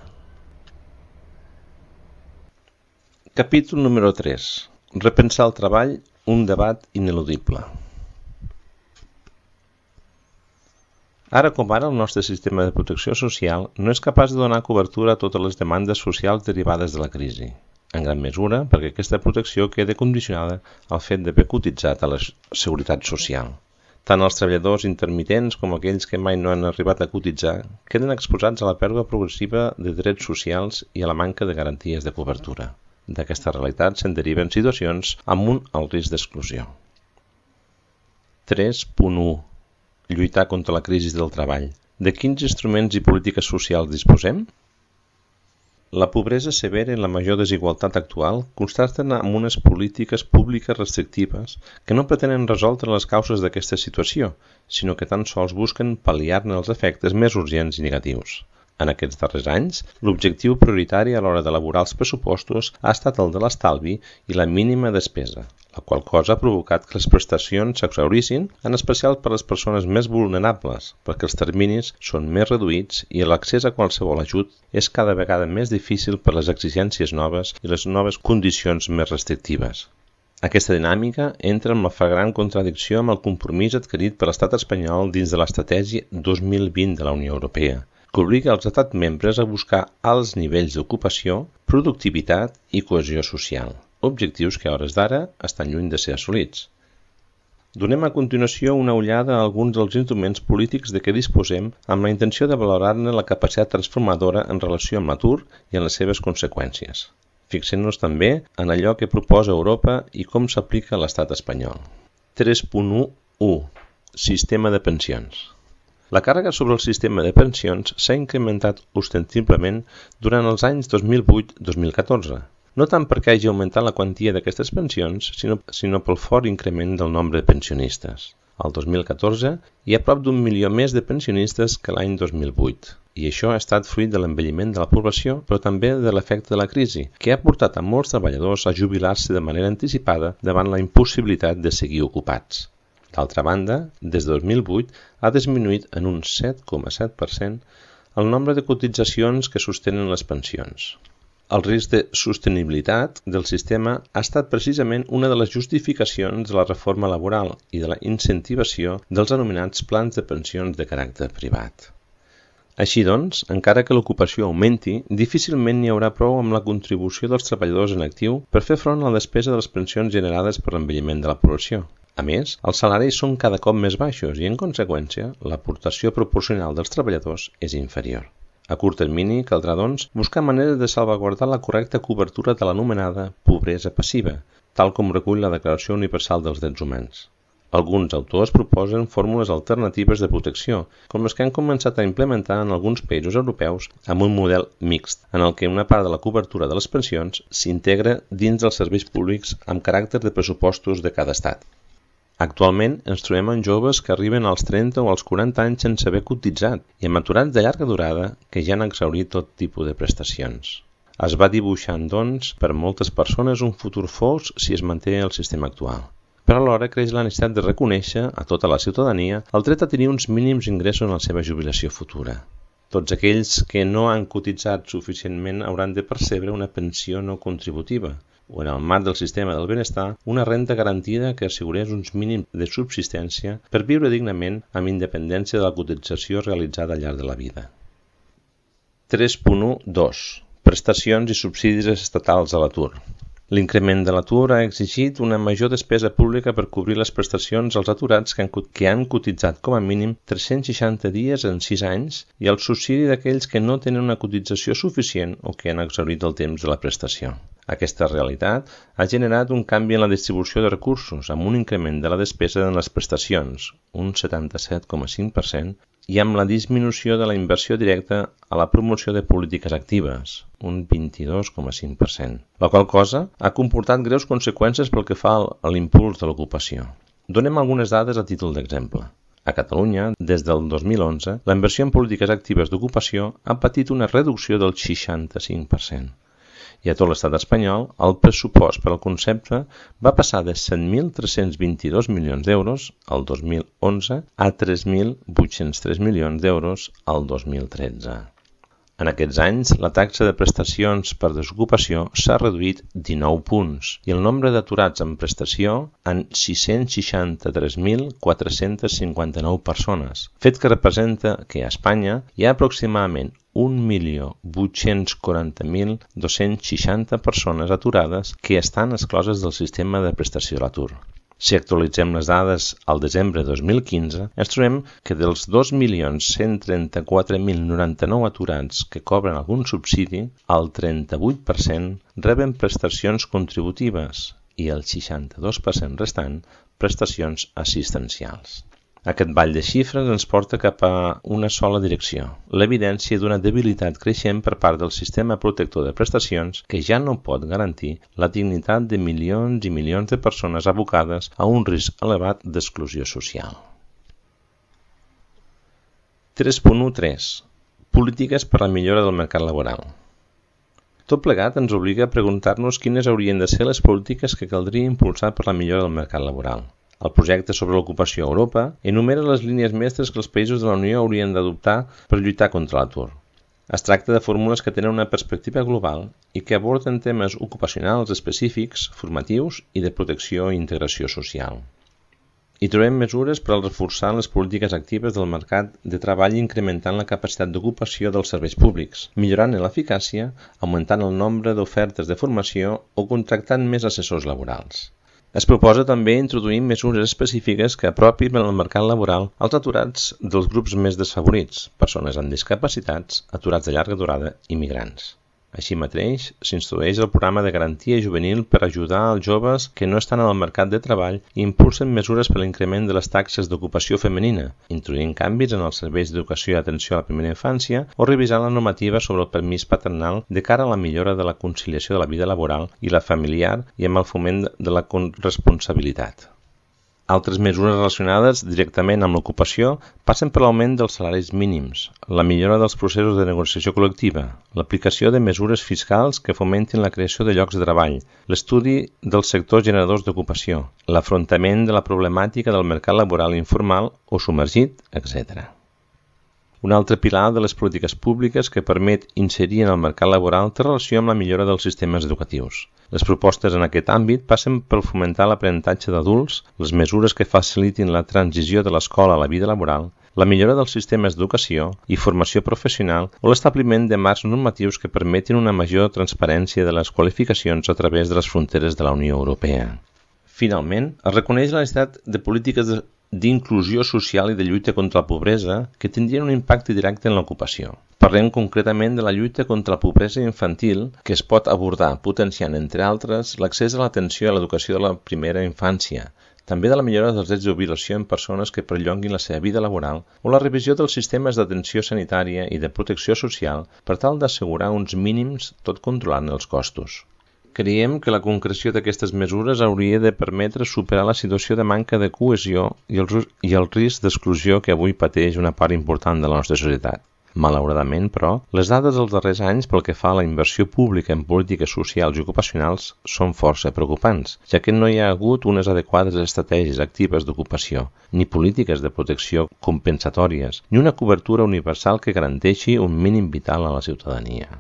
Capítol número 3. Repensar el treball, un debat ineludible. Ara com ara, el nostre sistema de protecció social no és capaç de donar cobertura a totes les demandes socials derivades de la crisi, en gran mesura perquè aquesta protecció queda condicionada al fet d'haver cotitzat a la seguretat social. Tant els treballadors intermitents com aquells que mai no han arribat a cotitzar queden exposats a la pèrdua progressiva de drets socials i a la manca de garanties de cobertura. D'aquesta realitat se'n deriven situacions amb un alt risc d'exclusió. 3.1. Lluitar contra la crisi del treball. De quins instruments i polítiques socials disposem? La pobresa severa i la major desigualtat actual constaten amb unes polítiques públiques restrictives que no pretenen resoldre les causes d'aquesta situació, sinó que tan sols busquen pal·liar-ne els efectes més urgents i negatius. En aquests darrers anys, l'objectiu prioritari a l'hora d'elaborar els pressupostos ha estat el de l'estalvi i la mínima despesa, la qual cosa ha provocat que les prestacions s'exhaurissin, en especial per a les persones més vulnerables, perquè els terminis són més reduïts i l'accés a qualsevol ajut és cada vegada més difícil per les exigències noves i les noves condicions més restrictives. Aquesta dinàmica entra en la flagrant contradicció amb el compromís adquirit per l'estat espanyol dins de l'estratègia 2020 de la Unió Europea, que obliga els estats membres a buscar alts nivells d'ocupació, productivitat i cohesió social, objectius que a hores d'ara estan lluny de ser assolits. Donem a continuació una ullada a alguns dels instruments polítics de què disposem amb la intenció de valorar-ne la capacitat transformadora en relació amb l'atur i en les seves conseqüències. Fixem-nos també en allò que proposa Europa i com s'aplica a l'estat espanyol. 3.1. Sistema de pensions. La càrrega sobre el sistema de pensions s'ha incrementat ostensiblement durant els anys 2008-2014, no tant perquè hagi augmentat la quantia d'aquestes pensions, sinó pel fort increment del nombre de pensionistes. Al 2014 hi ha prop d'1 milió més de pensionistes que l'any 2008, i això ha estat fruit de l'envelliment de la població, però també de l'efecte de la crisi, que ha portat a molts treballadors a jubilar-se de manera anticipada davant la impossibilitat de seguir ocupats. D'altra banda, des de 2008 ha disminuït en un 7,7% el nombre de cotitzacions que sostenen les pensions. El risc de sostenibilitat del sistema ha estat precisament una de les justificacions de la reforma laboral i de la incentivació dels anomenats plans de pensions de caràcter privat. Així doncs, encara que l'ocupació augmenti, difícilment n'hi haurà prou amb la contribució dels treballadors en actiu per fer front a la despesa de les pensions generades per l'envelliment de la població. A més, els salaris són cada cop més baixos i, en conseqüència, l'aportació proporcional dels treballadors és inferior. A curt termini, caldrà, doncs, buscar maneres de salvaguardar la correcta cobertura de l'anomenada pobresa passiva, tal com recull la Declaració Universal dels Drets Humans. Alguns autors proposen fórmules alternatives de protecció, com les que han començat a implementar en alguns països europeus amb un model mixt, en el que una part de la cobertura de les pensions s'integra dins dels serveis públics amb caràcter de pressupostos de cada estat. Actualment ens trobem amb joves que arriben als 30 o als 40 anys sense haver cotitzat i amb aturats de llarga durada que ja han exhaurit tot tipus de prestacions. Es va dibuixant, doncs, per moltes persones un futur fosc si es manté el sistema actual. Però alhora creix la necessitat de reconèixer a tota la ciutadania el dret a tenir uns mínims ingressos en la seva jubilació futura. Tots aquells que no han cotitzat suficientment hauran de percebre una pensió no contributiva, o en el marc del sistema del benestar, una renda garantida que assegurés uns mínims de subsistència per viure dignament amb independència de la cotització realitzada al llarg de la vida. 3.1.2. Prestacions i subsidis estatals a l'atur. L'increment de l'atur ha exigit una major despesa pública per cobrir les prestacions als aturats que han cotitzat com a mínim 360 dies en 6 anys i el subsidi d'aquells que no tenen una cotització suficient o que han exhaurit el temps de la prestació. Aquesta realitat ha generat un canvi en la distribució de recursos amb un increment de la despesa en les prestacions, un 77,5%, i amb la disminució de la inversió directa a la promoció de polítiques actives, un 22,5%, la qual cosa ha comportat greus conseqüències pel que fa a l'impuls de l'ocupació. Donem algunes dades a títol d'exemple. A Catalunya, des del 2011, la inversió en polítiques actives d'ocupació ha patit una reducció del 65%. I a tot l'estat espanyol, el pressupost per al concepte va passar de 7.322 milions d'euros el 2011 a 3.803 milions d'euros el 2013. En aquests anys, la taxa de prestacions per desocupació s'ha reduït 19 punts i el nombre d'aturats en prestació en 663.459 persones, fet que representa que a Espanya hi ha aproximadament 1.840.260 persones aturades que estan excloses del sistema de prestació de l'atur. Si actualitzem les dades al desembre de 2015, ens trobem que dels 2.134.099 aturats que cobren algun subsidi, el 38% reben prestacions contributives i el 62% restant prestacions assistencials. Aquest ball de xifres ens porta cap a una sola direcció, l'evidència d'una debilitat creixent per part del sistema protector de prestacions que ja no pot garantir la dignitat de milions i milions de persones abocades a un risc elevat d'exclusió social. 3.1.3. Polítiques per a la millora del mercat laboral. Tot plegat ens obliga a preguntar-nos quines haurien de ser les polítiques que caldria impulsar per a la millora del mercat laboral. El projecte sobre l'ocupació a Europa enumera les línies mestres que els països de la Unió haurien d'adoptar per lluitar contra l'atur. Es tracta de fórmules que tenen una perspectiva global i que aborden temes ocupacionals específics, formatius i de protecció i integració social. Hi trobem mesures per a reforçar les polítiques actives del mercat de treball incrementant la capacitat d'ocupació dels serveis públics, millorant l'eficàcia, augmentant el nombre d'ofertes de formació o contractant més assessors laborals. Es proposa també introduir mesures específiques que apropin el mercat laboral als aturats dels grups més desfavorits, persones amb discapacitats, aturats de llarga durada i migrants. Així mateix, s'introdueix el programa de garantia juvenil per ajudar als joves que no estan al mercat de treball i impulsen mesures per a l'increment de les taxes d'ocupació femenina, introduint canvis en els serveis d'educació i atenció a la primera infància o revisant la normativa sobre el permís paternal de cara a la millora de la conciliació de la vida laboral i la familiar i amb el foment de la corresponsabilitat. Altres mesures relacionades directament amb l'ocupació passen per l'augment dels salaris mínims, la millora dels processos de negociació col·lectiva, l'aplicació de mesures fiscals que fomentin la creació de llocs de treball, l'estudi dels sectors generadors d'ocupació, l'afrontament de la problemàtica del mercat laboral informal o submergit, etc. Un altre pilar de les polítiques públiques que permet inserir en el mercat laboral té relació amb la millora dels sistemes educatius. Les propostes en aquest àmbit passen per fomentar l'aprenentatge d'adults, les mesures que facilitin la transició de l'escola a la vida laboral, la millora dels sistemes d'educació i formació professional o l'establiment de marcs normatius que permetin una major transparència de les qualificacions a través de les fronteres de la Unió Europea. Finalment, es reconeix la necessitat de polítiques d'inclusió social i de lluita contra la pobresa que tindrien un impacte directe en l'ocupació. Parlem concretament de la lluita contra la pobresa infantil que es pot abordar potenciant, entre altres, l'accés a l'atenció a l'educació de la primera infància, també de la millora dels drets de jubilació en persones que perllonguin la seva vida laboral o la revisió dels sistemes d'atenció sanitària i de protecció social per tal d'assegurar uns mínims tot controlant els costos. Creiem que la concreció d'aquestes mesures hauria de permetre superar la situació de manca de cohesió i el risc d'exclusió que avui pateix una part important de la nostra societat. Malauradament, però, les dades dels darrers anys pel que fa a la inversió pública en polítiques socials i ocupacionals són força preocupants, ja que no hi ha hagut unes adequades estratègies actives d'ocupació, ni polítiques de protecció compensatòries, ni una cobertura universal que garanteixi un mínim vital a la ciutadania.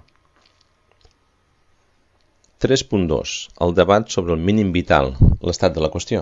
3.2. El debat sobre el mínim vital, l'estat de la qüestió.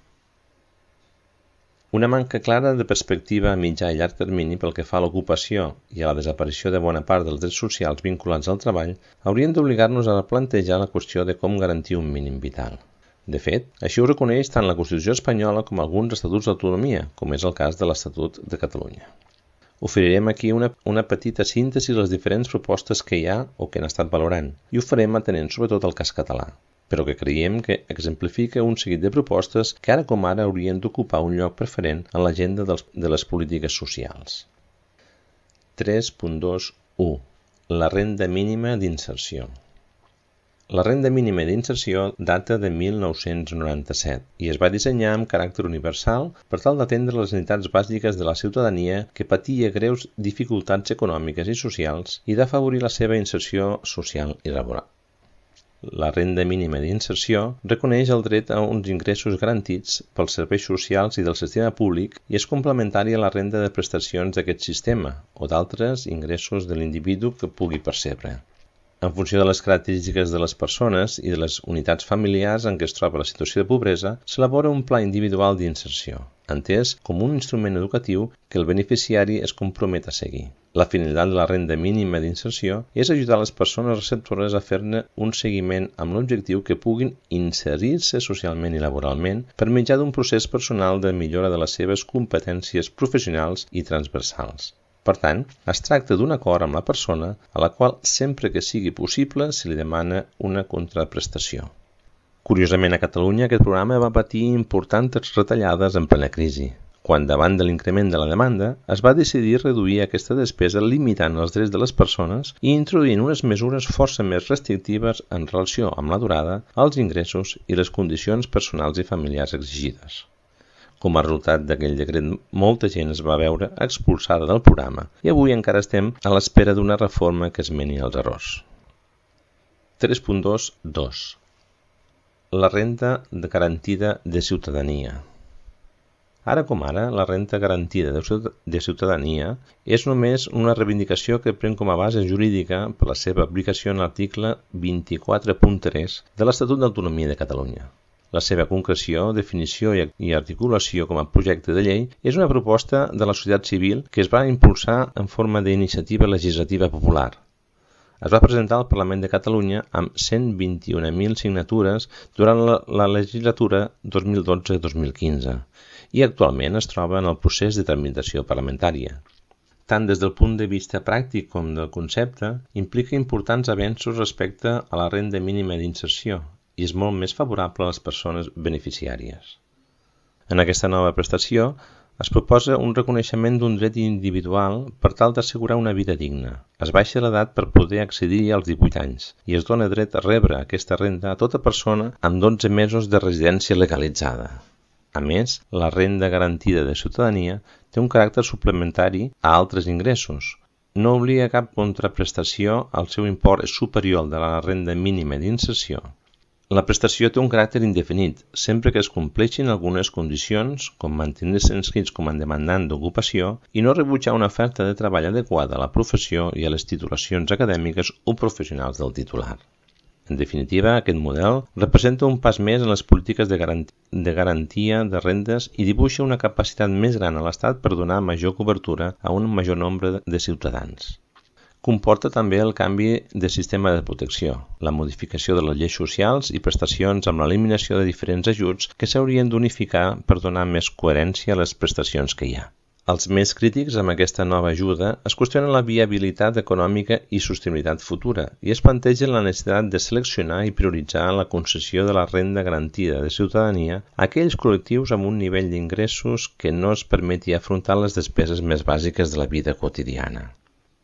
Una manca clara de perspectiva a mitjà i llarg termini pel que fa a l'ocupació i a la desaparició de bona part dels drets socials vinculats al treball haurien d'obligar-nos a plantejar la qüestió de com garantir un mínim vital. De fet, així ho reconeix tant la Constitució espanyola com alguns estatuts d'autonomia, com és el cas de l'Estatut de Catalunya. Oferirem aquí una petita síntesi de les diferents propostes que hi ha o que han estat valorant, i ho farem atenent sobretot al cas català, però que creiem que exemplifica un seguit de propostes que ara com ara haurien d'ocupar un lloc preferent en l'agenda de les polítiques socials. 3.2.1. La renda mínima d'inserció. La renda mínima d'inserció data de 1997 i es va dissenyar amb caràcter universal per tal d'atendre les necessitats bàsiques de la ciutadania que patia greus dificultats econòmiques i socials i d'afavorir la seva inserció social i laboral. La renda mínima d'inserció reconeix el dret a uns ingressos garantits pels serveis socials i del sistema públic i és complementària a la renda de prestacions d'aquest sistema o d'altres ingressos de l'individu que pugui percebre. En funció de les característiques de les persones i de les unitats familiars en què es troba la situació de pobresa, s'elabora un pla individual d'inserció, entès com un instrument educatiu que el beneficiari es compromet a seguir. La finalitat de la renda mínima d'inserció és ajudar les persones receptores a fer-ne un seguiment amb l'objectiu que puguin inserir-se socialment i laboralment per mitjà d'un procés personal de millora de les seves competències professionals i transversals. Per tant, es tracta d'un acord amb la persona a la qual sempre que sigui possible se li demana una contraprestació. Curiosament, a Catalunya aquest programa va patir importants retallades en plena crisi, quan davant de l'increment de la demanda es va decidir reduir aquesta despesa limitant els drets de les persones i introduint unes mesures força més restrictives en relació amb la durada, els ingressos i les condicions personals i familiars exigides. Com a resultat d'aquell decret, molta gent es va veure expulsada del programa i avui encara estem a l'espera d'una reforma que esmeni els errors. 3.2. La renda garantida de ciutadania. Ara com ara, la renda garantida de ciutadania és només una reivindicació que pren com a base jurídica per la seva aplicació en l'article 24.3 de l'Estatut d'Autonomia de Catalunya. La seva concreció, definició i articulació com a projecte de llei és una proposta de la societat civil que es va impulsar en forma d'iniciativa legislativa popular. Es va presentar al Parlament de Catalunya amb 121.000 signatures durant la legislatura 2012-2015 i actualment es troba en el procés de tramitació parlamentària. Tant des del punt de vista pràctic com del concepte, implica importants avenços respecte a la renda mínima d'inserció i és molt més favorable a les persones beneficiàries. En aquesta nova prestació es proposa un reconeixement d'un dret individual per tal d'assegurar una vida digna. Es baixa l'edat per poder accedir als 18 anys i es dona dret a rebre aquesta renda a tota persona amb 12 mesos de residència legalitzada. A més, la renda garantida de ciutadania té un caràcter suplementari a altres ingressos. No obliga cap contraprestació, el seu import és superior al de la renda mínima d'inserció. La prestació té un caràcter indefinit, sempre que es compleixin algunes condicions, com mantenir-se inscrits com a demandant d'ocupació i no rebutjar una oferta de treball adequada a la professió i a les titulacions acadèmiques o professionals del titular. En definitiva, aquest model representa un pas més en les polítiques de garantia de rendes i dibuixa una capacitat més gran a l'Estat per donar major cobertura a un major nombre de ciutadans. Comporta també el canvi de sistema de protecció, la modificació de les lleis socials i prestacions amb l'eliminació de diferents ajuts que s'haurien d'unificar per donar més coherència a les prestacions que hi ha. Els més crítics amb aquesta nova ajuda es qüestionen la viabilitat econòmica i sostenibilitat futura i es plantegen la necessitat de seleccionar i prioritzar la concessió de la renda garantida de ciutadania a aquells col·lectius amb un nivell d'ingressos que no es permeti afrontar les despeses més bàsiques de la vida quotidiana.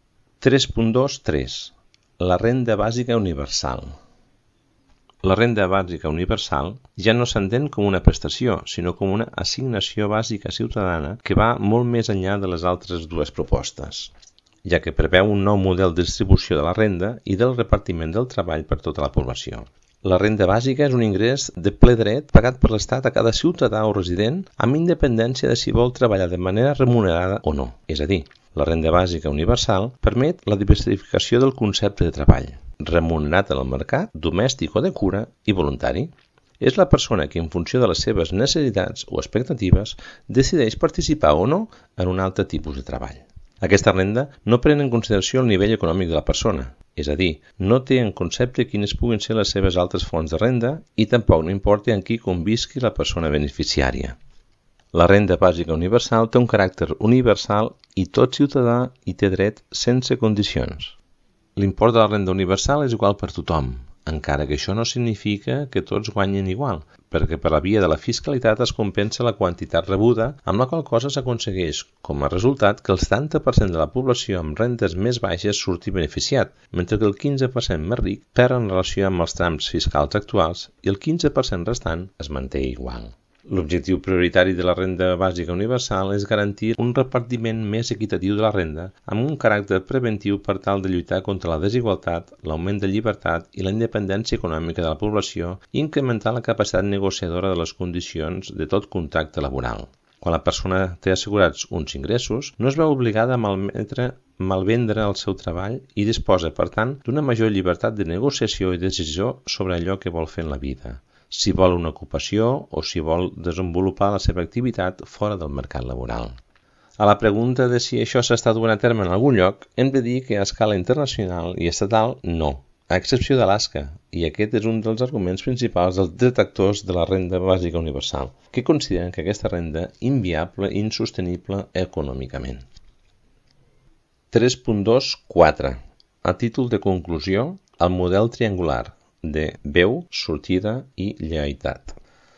3.2.3. La renda bàsica universal. La renda bàsica universal ja no s'entén com una prestació, sinó com una assignació bàsica ciutadana que va molt més enllà de les altres dues propostes, ja que preveu un nou model de distribució de la renda i del repartiment del treball per tota la població. La renda bàsica és un ingrés de ple dret pagat per l'Estat a cada ciutadà o resident amb independència de si vol treballar de manera remunerada o no. És a dir, la renda bàsica universal permet la diversificació del concepte de treball, remunerat en el mercat, domèstic o de cura i voluntari. És la persona que, en funció de les seves necessitats o expectatives, decideix participar o no en un altre tipus de treball. Aquesta renda no pren en consideració el nivell econòmic de la persona, és a dir, no té en concepte quines puguin ser les seves altres fonts de renda i tampoc no importa en qui convisqui la persona beneficiària. La renda bàsica universal té un caràcter universal i tot ciutadà hi té dret sense condicions. L'import de la renda universal és igual per tothom, encara que això no significa que tots guanyen igual, perquè per la via de la fiscalitat es compensa la quantitat rebuda, amb la qual cosa s'aconsegueix com a resultat que el 70% de la població amb rendes més baixes surti beneficiat, mentre que el 15% més ric perd en relació amb els trams fiscals actuals i el 15% restant es manté igual. L'objectiu prioritari de la renda bàsica universal és garantir un repartiment més equitatiu de la renda amb un caràcter preventiu per tal de lluitar contra la desigualtat, l'augment de llibertat i la independència econòmica de la població i incrementar la capacitat negociadora de les condicions de tot contracte laboral. Quan la persona té assegurats uns ingressos, no es veu obligada a malvendre el seu treball i disposa, per tant, d'una major llibertat de negociació i decisió sobre allò que vol fer en la vida, si vol una ocupació o si vol desenvolupar la seva activitat fora del mercat laboral. A la pregunta de si això s'està duent a terme en algun lloc, hem de dir que a escala internacional i estatal no, a excepció d'Alaska, i aquest és un dels arguments principals dels detractors de la renda bàsica universal, que consideren que aquesta renda inviable i insostenible econòmicament. 3.2.4. A títol de conclusió, el model triangular de veu, sortida i lleialtat.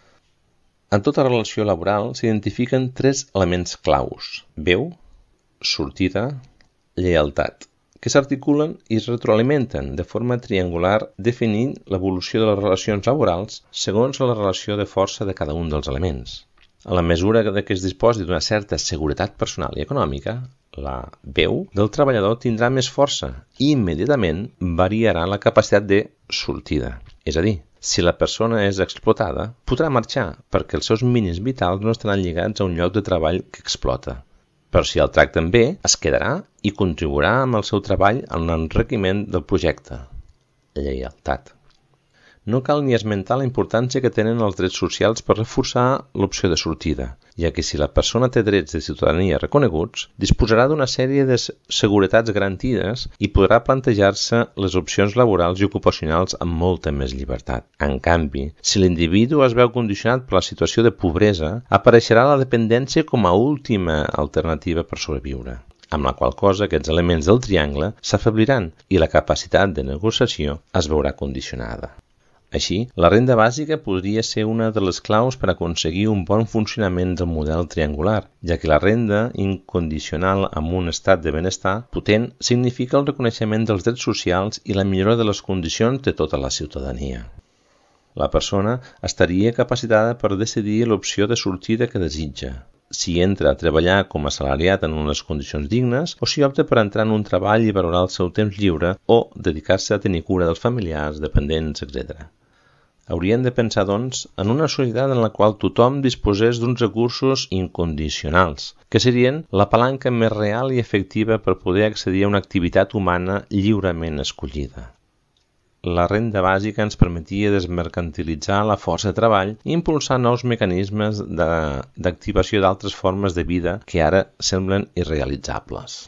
En tota relació laboral s'identifiquen 3 elements claus: veu, sortida, lleialtat, que s'articulen i es retroalimenten de forma triangular definint l'evolució de les relacions laborals segons la relació de força de cada un dels elements. A la mesura que es disposi d'una certa seguretat personal i econòmica, la veu del treballador tindrà més força i immediatament variarà la capacitat de sortida. És a dir, si la persona és explotada, podrà marxar perquè els seus mínims vitals no estaran lligats a un lloc de treball que explota. Però si el tracten bé, es quedarà i contribuirà amb el seu treball en l'enriquiment del projecte. Lleialtat. No cal ni esmentar la importància que tenen els drets socials per reforçar l'opció de sortida, ja que si la persona té drets de ciutadania reconeguts, disposarà d'una sèrie de seguretats garantides i podrà plantejar-se les opcions laborals i ocupacionals amb molta més llibertat. En canvi, si l'individu es veu condicionat per la situació de pobresa, apareixerà la dependència com a última alternativa per sobreviure, amb la qual cosa aquests elements del triangle s'afebliran i la capacitat de negociació es veurà condicionada. Així, la renda bàsica podria ser una de les claus per aconseguir un bon funcionament del model triangular, ja que la renda incondicional amb un estat de benestar potent significa el reconeixement dels drets socials i la millora de les condicions de tota la ciutadania. La persona estaria capacitada per decidir l'opció de sortida que desitja, si entra a treballar com a assalariat en unes condicions dignes o si opta per entrar en un treball i valorar el seu temps lliure o dedicar-se a tenir cura dels familiars, dependents, etc. Hauríem de pensar, doncs, en una societat en la qual tothom disposés d'uns recursos incondicionals, que serien la palanca més real i efectiva per poder accedir a una activitat humana lliurement escollida. La renda bàsica ens permetia desmercantilitzar la força de treball i impulsar nous mecanismes d'activació d'altres formes de vida que ara semblen irrealitzables.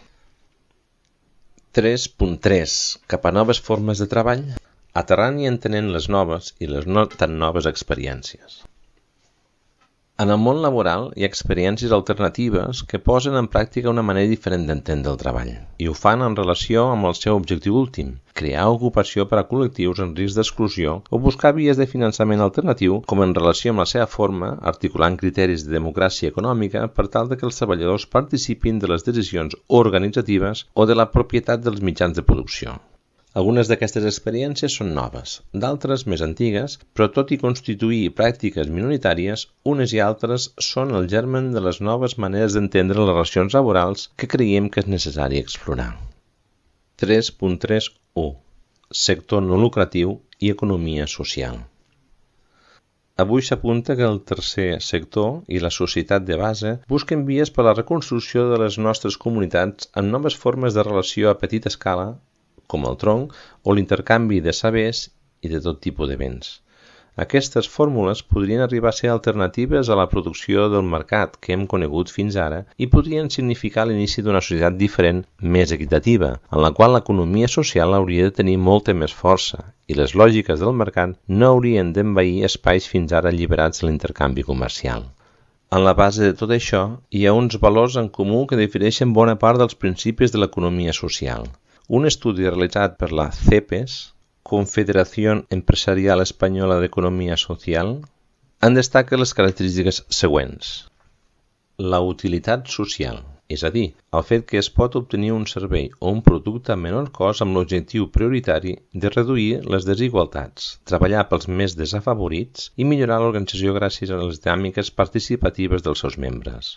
3.3. Cap a noves formes de treball? Aterrant i entenent les noves i les no tan noves experiències. En el món laboral hi ha experiències alternatives que posen en pràctica una manera diferent d'entendre el treball, i ho fan en relació amb el seu objectiu últim, crear ocupació per a col·lectius en risc d'exclusió o buscar vies de finançament alternatiu com en relació amb la seva forma, articulant criteris de democràcia econòmica per tal que els treballadors participin de les decisions organitzatives o de la propietat dels mitjans de producció. Algunes d'aquestes experiències són noves, d'altres més antigues, però tot i constituir pràctiques minoritàries, unes i altres són el germen de les noves maneres d'entendre les relacions laborals que creiem que és necessari explorar. 3.3.1. Sector no lucratiu i economia social. Avui s'apunta que el tercer sector i la societat de base busquen vies per a la reconstrucció de les nostres comunitats amb noves formes de relació a petita escala, com el tronc o l'intercanvi de sabers i de tot tipus de béns. Aquestes fórmules podrien arribar a ser alternatives a la producció del mercat que hem conegut fins ara i podrien significar l'inici d'una societat diferent, més equitativa, en la qual l'economia social hauria de tenir molta més força i les lògiques del mercat no haurien d'envair espais fins ara alliberats de l'intercanvi comercial. En la base de tot això hi ha uns valors en comú que defineixen bona part dels principis de l'economia social. Un estudi realitzat per la CEPES Confederación Empresarial Espanyola d'Economia Social, en destaca les característiques següents. La utilitat social, és a dir, el fet que es pot obtenir un servei o un producte a menor cost amb l'objectiu prioritari de reduir les desigualtats, treballar pels més desafavorits i millorar l'organització gràcies a les dinàmiques participatives dels seus membres.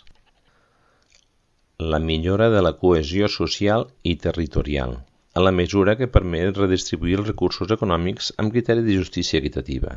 La millora de la cohesió social i territorial, en la mesura que permet redistribuir els recursos econòmics amb criteri de justícia equitativa.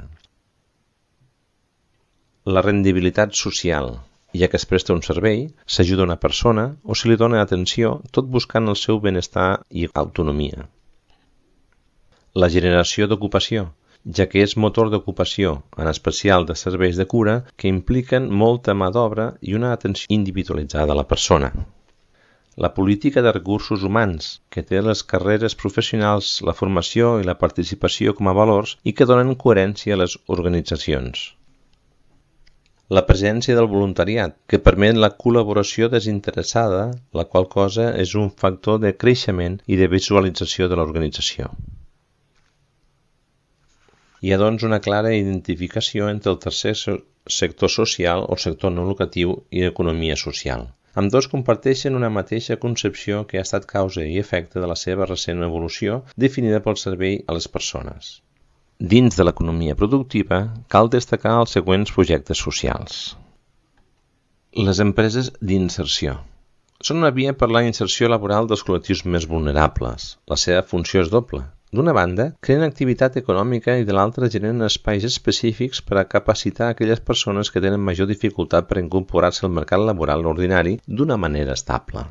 La rendibilitat social, ja que es presta un servei, s'ajuda una persona o se li dona atenció, tot buscant el seu benestar i autonomia. La generació d'ocupació, ja que és motor d'ocupació, en especial de serveis de cura, que impliquen molta mà d'obra i una atenció individualitzada a la persona. La política de recursos humans, que té les carreres professionals, la formació i la participació com a valors i que donen coherència a les organitzacions. La presència del voluntariat, que permet la col·laboració desinteressada, la qual cosa és un factor de creixement i de visualització de l'organització. Hi ha doncs una clara identificació entre el tercer sector social o sector no lucratiu i economia social. Ambdós comparteixen una mateixa concepció que ha estat causa i efecte de la seva recent evolució definida pel servei a les persones. Dins de l'economia productiva, cal destacar els següents projectes socials. Les empreses d'inserció. Són una via per la inserció laboral dels col·lectius més vulnerables. La seva funció és doble. D'una banda, creen activitat econòmica i de l'altra generen espais específics per a capacitar aquelles persones que tenen major dificultat per incorporar-se al mercat laboral ordinari d'una manera estable.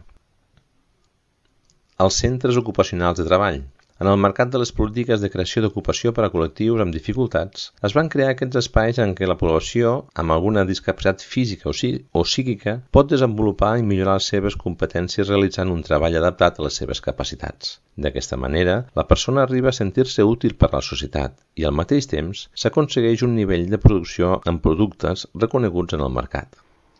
Els centres ocupacionals de treball. En el mercat de les polítiques de creació d'ocupació per a col·lectius amb dificultats, es van crear aquests espais en què la població, amb alguna discapacitat física o psíquica, pot desenvolupar i millorar les seves competències realitzant un treball adaptat a les seves capacitats. D'aquesta manera, la persona arriba a sentir-se útil per a la societat i, al mateix temps, s'aconsegueix un nivell de producció amb productes reconeguts en el mercat.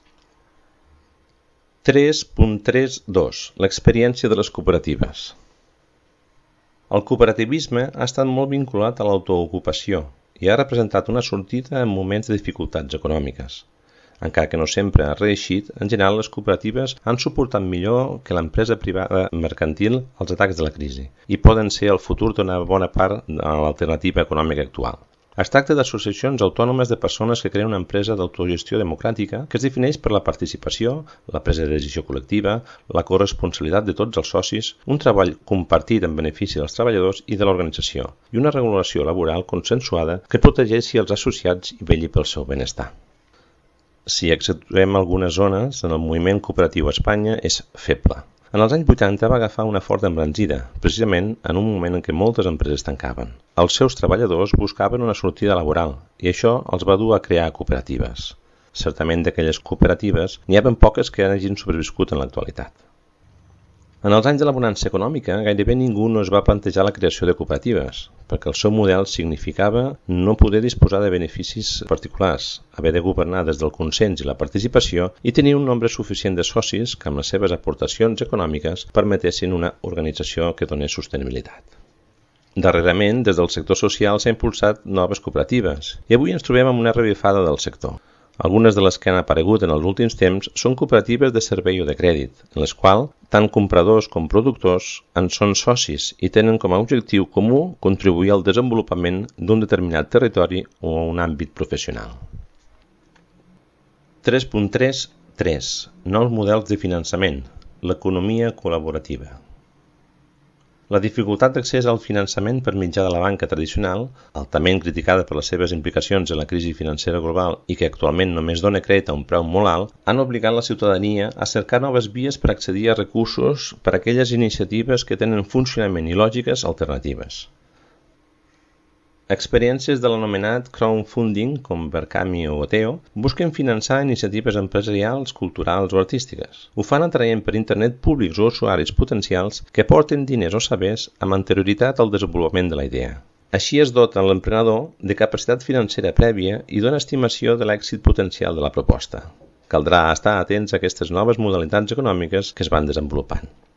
3.3.2. L'experiència de les cooperatives. El cooperativisme ha estat molt vinculat a l'autoocupació i ha representat una sortida en moments de dificultats econòmiques. Encara que no sempre ha reeixit, en general les cooperatives han suportat millor que l'empresa privada mercantil els atacs de la crisi i poden ser el futur d'una bona part de l'alternativa econòmica actual. Es tracta d'associacions autònomes de persones que creen una empresa d'autogestió democràtica que es defineix per la participació, la presa de decisió col·lectiva, la corresponsabilitat de tots els socis, un treball compartit en benefici dels treballadors i de l'organització, i una regulació laboral consensuada que protegeixi els associats i vetlli pel seu benestar. Si exceptuem algunes zones, en el moviment cooperatiu a Espanya és feble. En els anys 80 va agafar una forta embranzida, precisament en un moment en què moltes empreses tancaven. Els seus treballadors buscaven una sortida laboral i això els va dur a crear cooperatives. Certament d'aquelles cooperatives n'hi ha ben poques que hagin sobreviscut en l'actualitat. En els anys de la bonança econòmica, gairebé ningú no es va plantejar la creació de cooperatives, perquè el seu model significava no poder disposar de beneficis particulars, haver de governar des del consens i la participació i tenir un nombre suficient de socis que amb les seves aportacions econòmiques permetessin una organització que donés sostenibilitat. Darrerament, des del sector social s'ha impulsat noves cooperatives i avui ens trobem amb una revifada del sector. Algunes de les que han aparegut en els últims temps són cooperatives de servei o de crèdit, en les quals tant compradors com productors en són socis i tenen com a objectiu comú contribuir al desenvolupament d'un determinat territori o un àmbit professional. 3.3.3. Nous models de finançament. L'economia col·laborativa. La dificultat d'accés al finançament per mitjà de la banca tradicional, altament criticada per les seves implicacions en la crisi financera global i que actualment només dona crèdit a un preu molt alt, han obligat la ciutadania a cercar noves vies per accedir a recursos per a aquelles iniciatives que tenen funcionament i lògiques alternatives. Experiències de l'anomenat crowdfunding, com Berkami o Oteo, busquen finançar iniciatives empresarials, culturals o artístiques. Ho fan atraient per internet públics o usuaris potencials que porten diners o sabers amb anterioritat al desenvolupament de la idea. Així es dota l'emprenedor de capacitat financera prèvia i dona estimació de l'èxit potencial de la proposta. Caldrà estar atents a aquestes noves modalitats econòmiques que es van desenvolupant.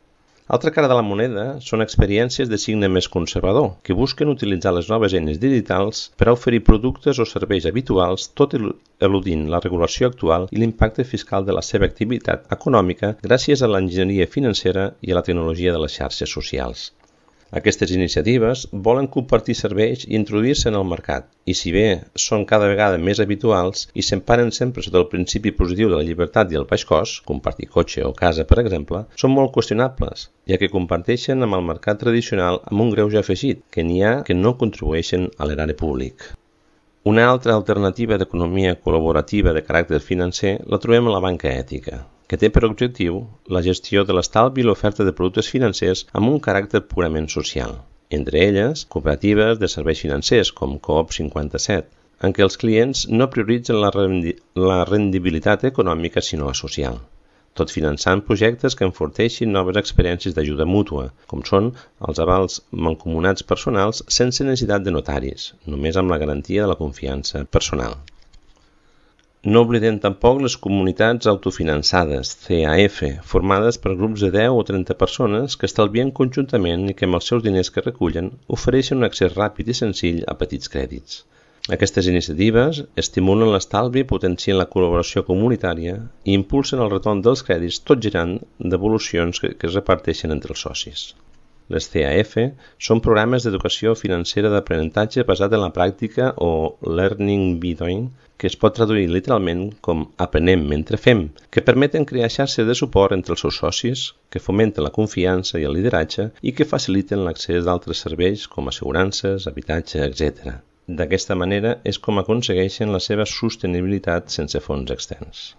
Altra cara de la moneda són experiències de signe més conservador, que busquen utilitzar les noves eines digitals per a oferir productes o serveis habituals, tot eludint la regulació actual i l'impacte fiscal de la seva activitat econòmica gràcies a l'enginyeria financera i a la tecnologia de les xarxes socials. Aquestes iniciatives volen compartir serveis i introduir-se en el mercat, i si bé són cada vegada més habituals i s'emparen sempre sota el principi positiu de la llibertat i el baix cost, compartir cotxe o casa, per exemple, són molt qüestionables, ja que comparteixen amb el mercat tradicional amb un greuge afegit, que n'hi ha que no contribueixen a l'erari públic. Una altra alternativa d'economia col·laborativa de caràcter financer la trobem a la banca ètica, que té per objectiu la gestió de l'estalvi i l'oferta de productes financers amb un caràcter purament social. Entre elles, cooperatives de serveis financers com Coop 57, en què els clients no prioritzen la rendibilitat econòmica sinó la social, tot finançant projectes que enforteixin noves experiències d'ajuda mútua, com són els avals mancomunats personals sense necessitat de notaris, només amb la garantia de la confiança personal. No oblidem tampoc les comunitats autofinançades, CAF, formades per grups de 10 o 30 persones que estalvien conjuntament i que amb els seus diners que recullen ofereixen un accés ràpid i senzill a petits crèdits. Aquestes iniciatives estimulen l'estalvi, potencien la col·laboració comunitària i impulsen el retorn dels crèdits tot girant devolucions que es reparteixen entre els socis. Les CAF són programes d'educació financera d'aprenentatge basat en la pràctica o Learning by Doing, que es pot traduir literalment com aprenem mentre fem, que permeten crear xarxes de suport entre els seus socis, que fomenten la confiança i el lideratge i que faciliten l'accés d'altres serveis com assegurances, habitatge, etc. D'aquesta manera és com aconsegueixen la seva sostenibilitat sense fons externs.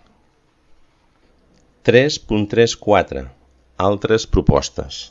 3.34. Altres propostes.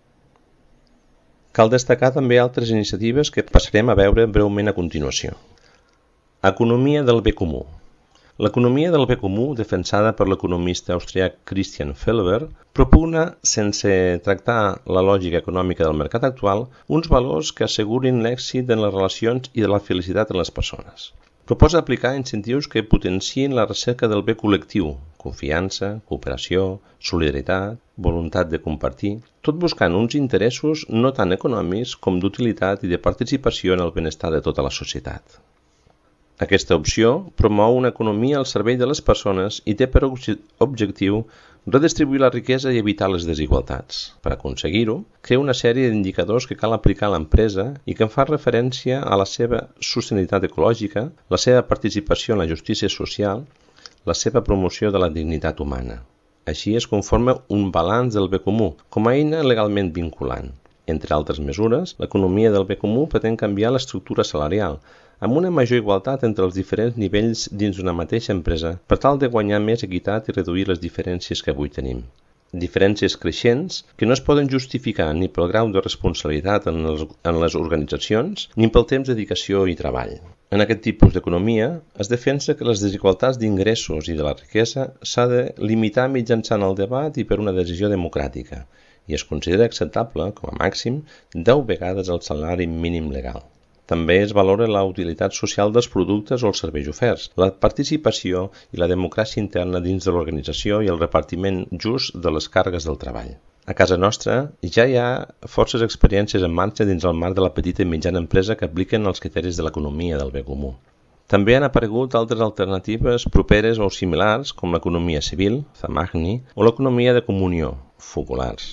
Cal destacar també altres iniciatives que passarem a veure breument a continuació. Economia del bé comú. L'economia del bé comú, defensada per l'economista austríac Christian Felber, propugna, sense tractar la lògica econòmica del mercat actual, uns valors que assegurin l'èxit en les relacions i de la felicitat en les persones. Proposa aplicar incentius que potenciïn la recerca del bé col·lectiu, confiança, cooperació, solidaritat, voluntat de compartir, tot buscant uns interessos no tant econòmics com d'utilitat i de participació en el benestar de tota la societat. Aquesta opció promou una economia al servei de les persones i té per objectiu redistribuir la riquesa i evitar les desigualtats. Per aconseguir-ho, crea una sèrie d'indicadors que cal aplicar a l'empresa i que en fa referència a la seva sostenibilitat ecològica, la seva participació en la justícia social, la seva promoció de la dignitat humana. Així es conforma un balanç del bé comú, com a eina legalment vinculant. Entre altres mesures, l'economia del bé comú pretén canviar l'estructura salarial, amb una major igualtat entre els diferents nivells dins d'una mateixa empresa per tal de guanyar més equitat i reduir les diferències que avui tenim. Diferències creixents que no es poden justificar ni pel grau de responsabilitat en les organitzacions ni pel temps de dedicació i treball. En aquest tipus d'economia es defensa que les desigualtats d'ingressos i de la riquesa s'ha de limitar mitjançant el debat i per una decisió democràtica i es considera acceptable, com a màxim, 10 vegades el salari mínim legal. També es valora la utilitat social dels productes o els serveis oferts, la participació i la democràcia interna dins de l'organització i el repartiment just de les càrregues del treball. A casa nostra ja hi ha forces experiències en marxa dins el marc de la petita i mitjana empresa que apliquen els criteris de l'economia del bé comú. També han aparegut altres alternatives properes o similars com l'economia civil, Zamagni, o l'economia de comunió, Focolars.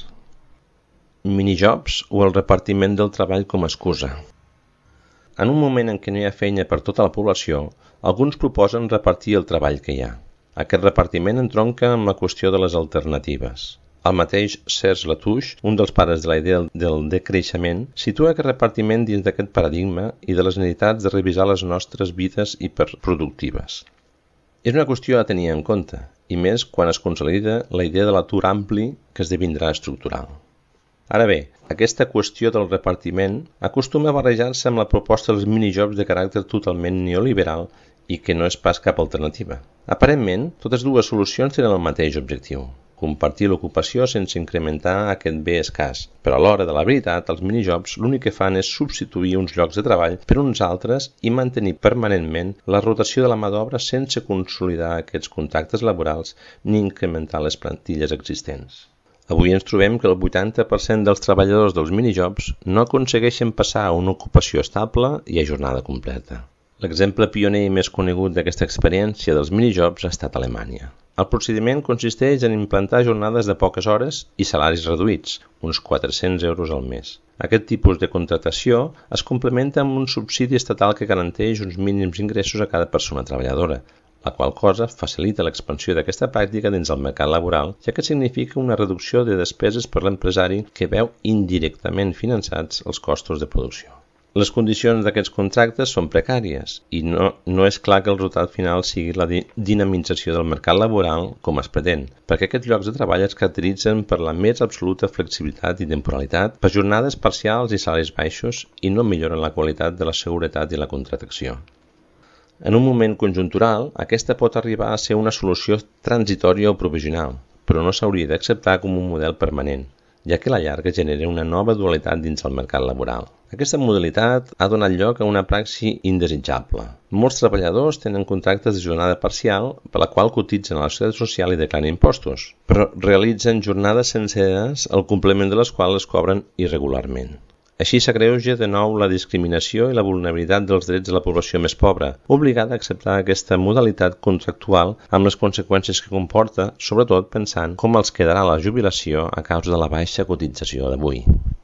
Minijobs o el repartiment del treball com a excusa. En un moment en què no hi ha feina per tota la població, alguns proposen repartir el treball que hi ha. Aquest repartiment entronca amb la qüestió de les alternatives. El mateix Serge Latouche, un dels pares de la idea del decreixement, situa aquest repartiment dins d'aquest paradigma i de les necessitats de revisar les nostres vides hiperproductives. És una qüestió a tenir en compte, i més quan es consolida la idea de l'atur ampli que esdevindrà estructural. Ara bé, aquesta qüestió del repartiment acostuma a barrejar-se amb la proposta dels minijobs de caràcter totalment neoliberal i que no és pas cap alternativa. Aparentment, totes dues solucions tenen el mateix objectiu, compartir l'ocupació sense incrementar aquest bé escàs, però a l'hora de la veritat, els minijobs l'únic que fan és substituir uns llocs de treball per uns altres i mantenir permanentment la rotació de la mà d'obra sense consolidar aquests contactes laborals ni incrementar les plantilles existents. Avui ens trobem que el 80% dels treballadors dels minijobs no aconsegueixen passar a una ocupació estable i a jornada completa. L'exemple pioner i més conegut d'aquesta experiència dels minijobs ha estat Alemanya. El procediment consisteix en implantar jornades de poques hores i salaris reduïts, uns 400 euros al mes. Aquest tipus de contractació es complementa amb un subsidi estatal que garanteix uns mínims ingressos a cada persona treballadora, la qual cosa facilita l'expansió d'aquesta pràctica dins el mercat laboral, ja que significa una reducció de despeses per l'empresari que veu indirectament finançats els costos de producció. Les condicions d'aquests contractes són precàries i no és clar que el resultat final sigui la dinamització del mercat laboral com es pretén, perquè aquests llocs de treball es caracteritzen per la més absoluta flexibilitat i temporalitat, per jornades parcials i salaris baixos i no milloren la qualitat de la seguretat i la contractació. En un moment conjuntural, aquesta pot arribar a ser una solució transitòria o provisional, però no s'hauria d'acceptar com un model permanent, ja que a la llarga genera una nova dualitat dins el mercat laboral. Aquesta modalitat ha donat lloc a una praxi indesitjable. Molts treballadors tenen contractes de jornada parcial per la qual cotitzen a la Seguretat Social i declaren impostos, però realitzen jornades senceres el complement de les quals es cobren irregularment. Així s'agreuja de nou la discriminació i la vulnerabilitat dels drets de la població més pobra, obligada a acceptar aquesta modalitat contractual amb les conseqüències que comporta, sobretot pensant com els quedarà la jubilació a causa de la baixa cotització d'avui.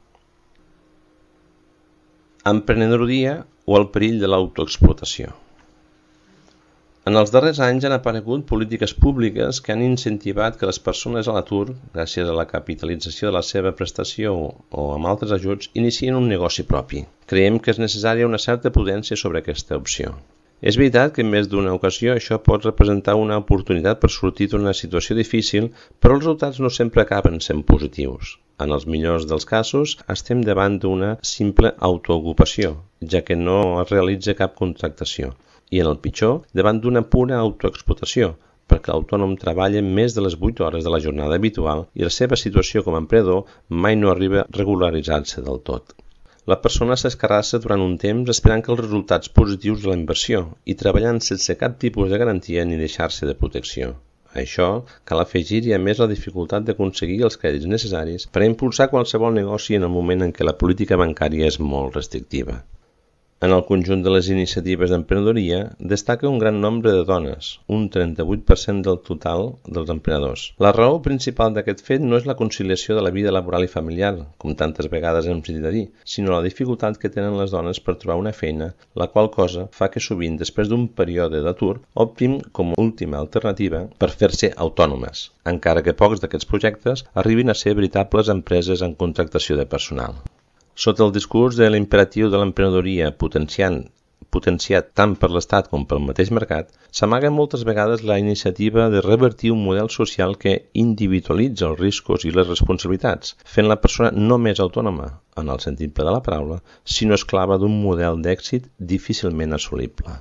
Emprenedoria o el perill de l'autoexplotació. En els darrers anys han aparegut polítiques públiques que han incentivat que les persones a l'atur, gràcies a la capitalització de la seva prestació o amb altres ajuts, inicien un negoci propi. Creiem que és necessària una certa prudència sobre aquesta opció. És veritat que en més d'una ocasió això pot representar una oportunitat per sortir d'una situació difícil, però els resultats no sempre acaben sent positius. En els millors dels casos, estem davant d'una simple autoocupació, ja que no es realitza cap contractació. I en el pitjor, davant d'una pura autoexplotació, perquè l'autònom treballa més de les 8 hores de la jornada habitual i la seva situació com a emprenedor mai no arriba a regularitzar-se del tot. La persona s'escarrassa durant un temps esperant que els resultats positius de la inversió i treballant sense cap tipus de garantia ni deixar-se de protecció. A això cal afegir-hi a més la dificultat d'aconseguir els crèdits necessaris per a impulsar qualsevol negoci en el moment en què la política bancària és molt restrictiva. En el conjunt de les iniciatives d'emprenedoria destaca un gran nombre de dones, un 38% del total dels emprenedors. La raó principal d'aquest fet no és la conciliació de la vida laboral i familiar, com tantes vegades hem sentit a dir, sinó la dificultat que tenen les dones per trobar una feina, la qual cosa fa que sovint, després d'un període d'atur, optin com a última alternativa per fer-se autònomes, encara que pocs d'aquests projectes arribin a ser veritables empreses en contractació de personal. Sota el discurs de l'imperatiu de l'emprenedoria potenciat tant per l'Estat com pel mateix mercat, s'amaga moltes vegades la iniciativa de revertir un model social que individualitza els riscos i les responsabilitats, fent la persona no més autònoma, en el sentit ple de la paraula, sinó esclava d'un model d'èxit difícilment assolible.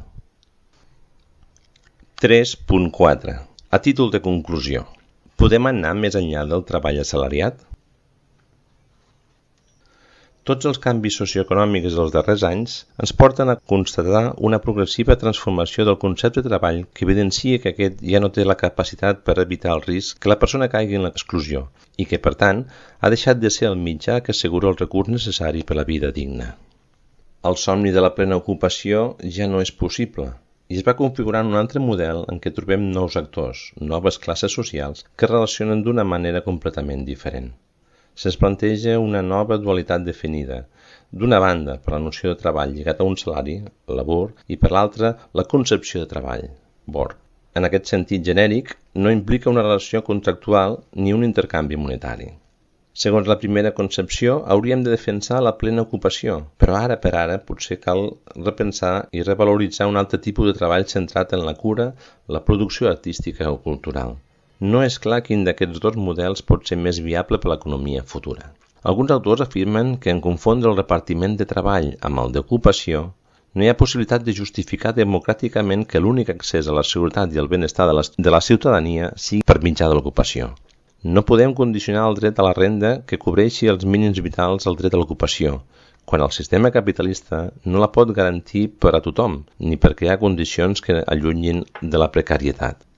3.4. A títol de conclusió, podem anar més enllà del treball assalariat? Tots els canvis socioeconòmics dels darrers anys ens porten a constatar una progressiva transformació del concepte de treball que evidencia que aquest ja no té la capacitat per evitar el risc que la persona caigui en l'exclusió i que, per tant, ha deixat de ser el mitjà que assegura el recurs necessari per a la vida digna. El somni de la plena ocupació ja no és possible i es va configurar en un altre model en què trobem nous actors, noves classes socials que es relacionen d'una manera completament diferent. Se'ns planteja una nova dualitat definida, d'una banda per la noció de treball lligat a un salari, labor, i per l'altra la concepció de treball, bor. En aquest sentit genèric, no implica una relació contractual ni un intercanvi monetari. Segons la primera concepció, hauríem de defensar la plena ocupació, però ara per ara potser cal repensar i revaloritzar un altre tipus de treball centrat en la cura, la producció artística o cultural. No és clar quin d'aquests dos models pot ser més viable per a l'economia futura. Alguns autors afirmen que en confondre el repartiment de treball amb el d'ocupació, no hi ha possibilitat de justificar democràticament que l'únic accés a la seguretat i el benestar de la ciutadania sigui per mitjà de l'ocupació. No podem condicionar el dret a la renda que cobreixi els mínims vitals al dret a l'ocupació, quan el sistema capitalista no la pot garantir per a tothom, ni per crear condicions que allunyin de la precarietat.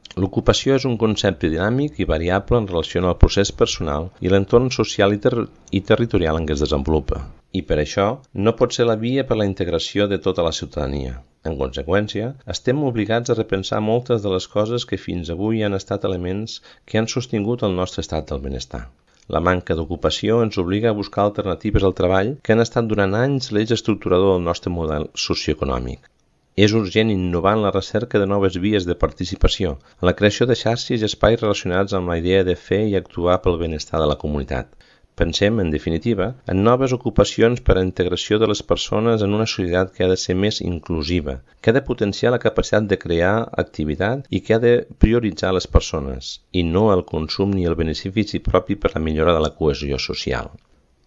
L'ocupació és un concepte dinàmic i variable en relació amb el procés personal i l'entorn social i territorial en què es desenvolupa, i per això no pot ser la via per a la integració de tota la ciutadania. En conseqüència, estem obligats a repensar moltes de les coses que fins avui han estat elements que han sostingut el nostre estat del benestar. La manca d'ocupació ens obliga a buscar alternatives al treball que han estat durant anys l'eix estructurador del nostre model socioeconòmic. És urgent innovar en la recerca de noves vies de participació, en la creació de xarxes i espais relacionats amb la idea de fer i actuar pel benestar de la comunitat. Pensem, en definitiva, en noves ocupacions per a la integració de les persones en una societat que ha de ser més inclusiva, que ha de potenciar la capacitat de crear activitat i que ha de prioritzar les persones, i no el consum ni el benefici propi per a la millora de la cohesió social.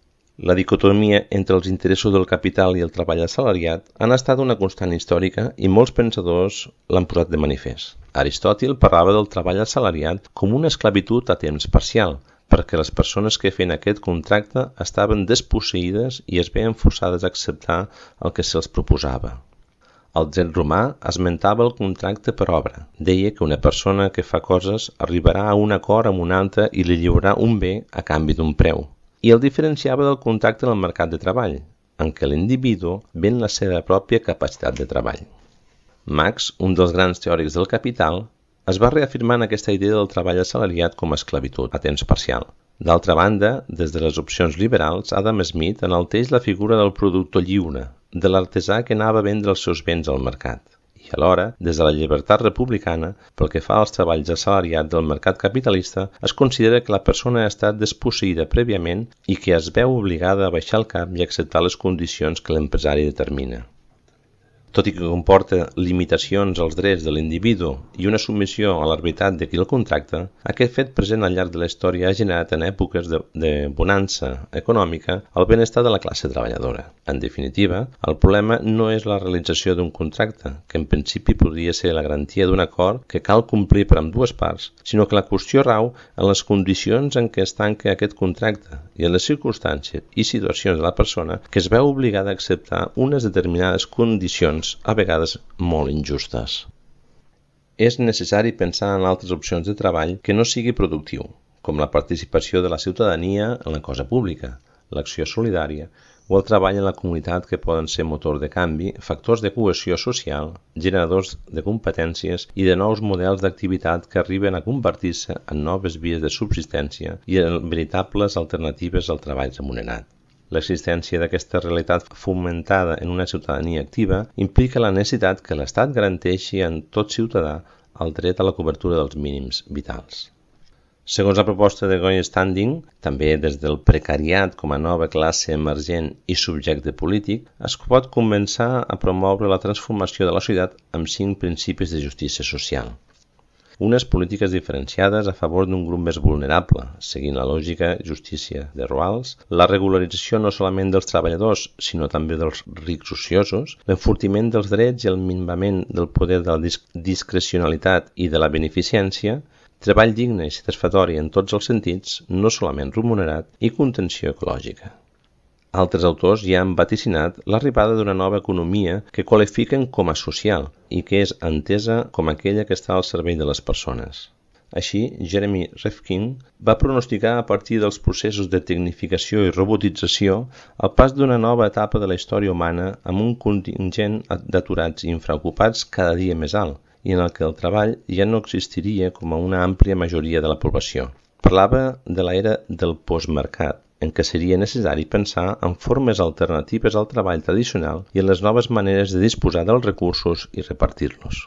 La dicotomia entre els interessos del capital i el treball assalariat han estat una constant històrica i molts pensadors l'han posat de manifest. Aristòtil parlava del treball assalariat com una esclavitud a temps parcial, perquè les persones que feien aquest contracte estaven desposseïdes i es veien forçades a acceptar el que se'ls proposava. El dret romà esmentava el contracte per obra. Deia que una persona que fa coses arribarà a un acord amb una altra i li lliurarà un bé a canvi d'un preu. I el diferenciava del contracte en el mercat de treball, en què l'individu ven la seva pròpia capacitat de treball. Marx, un dels grans teòrics del capital, es va reafirmar en aquesta idea del treball assalariat com a esclavitud a temps parcial. D'altra banda, des de les opcions liberals, Adam Smith enalteix la figura del productor lliure, de l'artesà que anava a vendre els seus béns al mercat. I alhora, des de la llibertat republicana, pel que fa als treballs assalariats del mercat capitalista, es considera que la persona ha estat desposseïda prèviament i que es veu obligada a baixar el cap i acceptar les condicions que l'empresari determina. Tot i que comporta limitacions als drets de l'individu i una submissió a l'arbitrarietat de qui el contracta, aquest fet present al llarg de la història ha generat en èpoques de bonança econòmica el benestar de la classe treballadora. En definitiva, el problema no és la realització d'un contracte, que en principi podria ser la garantia d'un acord que cal complir per ambdues parts, sinó que la qüestió rau en les condicions en què es tanca aquest contracte i en les circumstàncies i situacions de la persona que es veu obligada a acceptar unes determinades condicions a vegades molt injustes. És necessari pensar en altres opcions de treball que no sigui productiu, com la participació de la ciutadania en la cosa pública, l'acció solidària o el treball en la comunitat que poden ser motor de canvi, factors de cohesió social, generadors de competències i de nous models d'activitat que arriben a convertir-se en noves vies de subsistència i en veritables alternatives al treball remunerat. L'existència d'aquesta realitat fomentada en una ciutadania activa implica la necessitat que l'Estat garanteixi en tot ciutadà el dret a la cobertura dels mínims vitals. Segons la proposta de Goy Standing, també des del precariat com a nova classe emergent i subjecte polític, es pot començar a promoure la transformació de la societat amb 5 principis de justícia social. Unes polítiques diferenciades a favor d'un grup més vulnerable, seguint la lògica justícia de Rawls, la regularització no solament dels treballadors, sinó també dels rics ociosos, l'enfortiment dels drets i el minvament del poder de la discrecionalitat i de la beneficència, treball digne i satisfactori en tots els sentits, no solament remunerat, i contenció ecològica. Altres autors ja han vaticinat l'arribada d'una nova economia que qualifiquen com a social i que és entesa com aquella que està al servei de les persones. Així, Jeremy Rifkin va pronosticar a partir dels processos de tecnificació i robotització el pas d'una nova etapa de la història humana amb un contingent d'aturats i infraocupats cada dia més alt i en el que el treball ja no existiria com a una àmplia majoria de la població. Parlava de l'era del postmercat, en què seria necessari pensar en formes alternatives al treball tradicional i en les noves maneres de disposar dels recursos i repartir-los.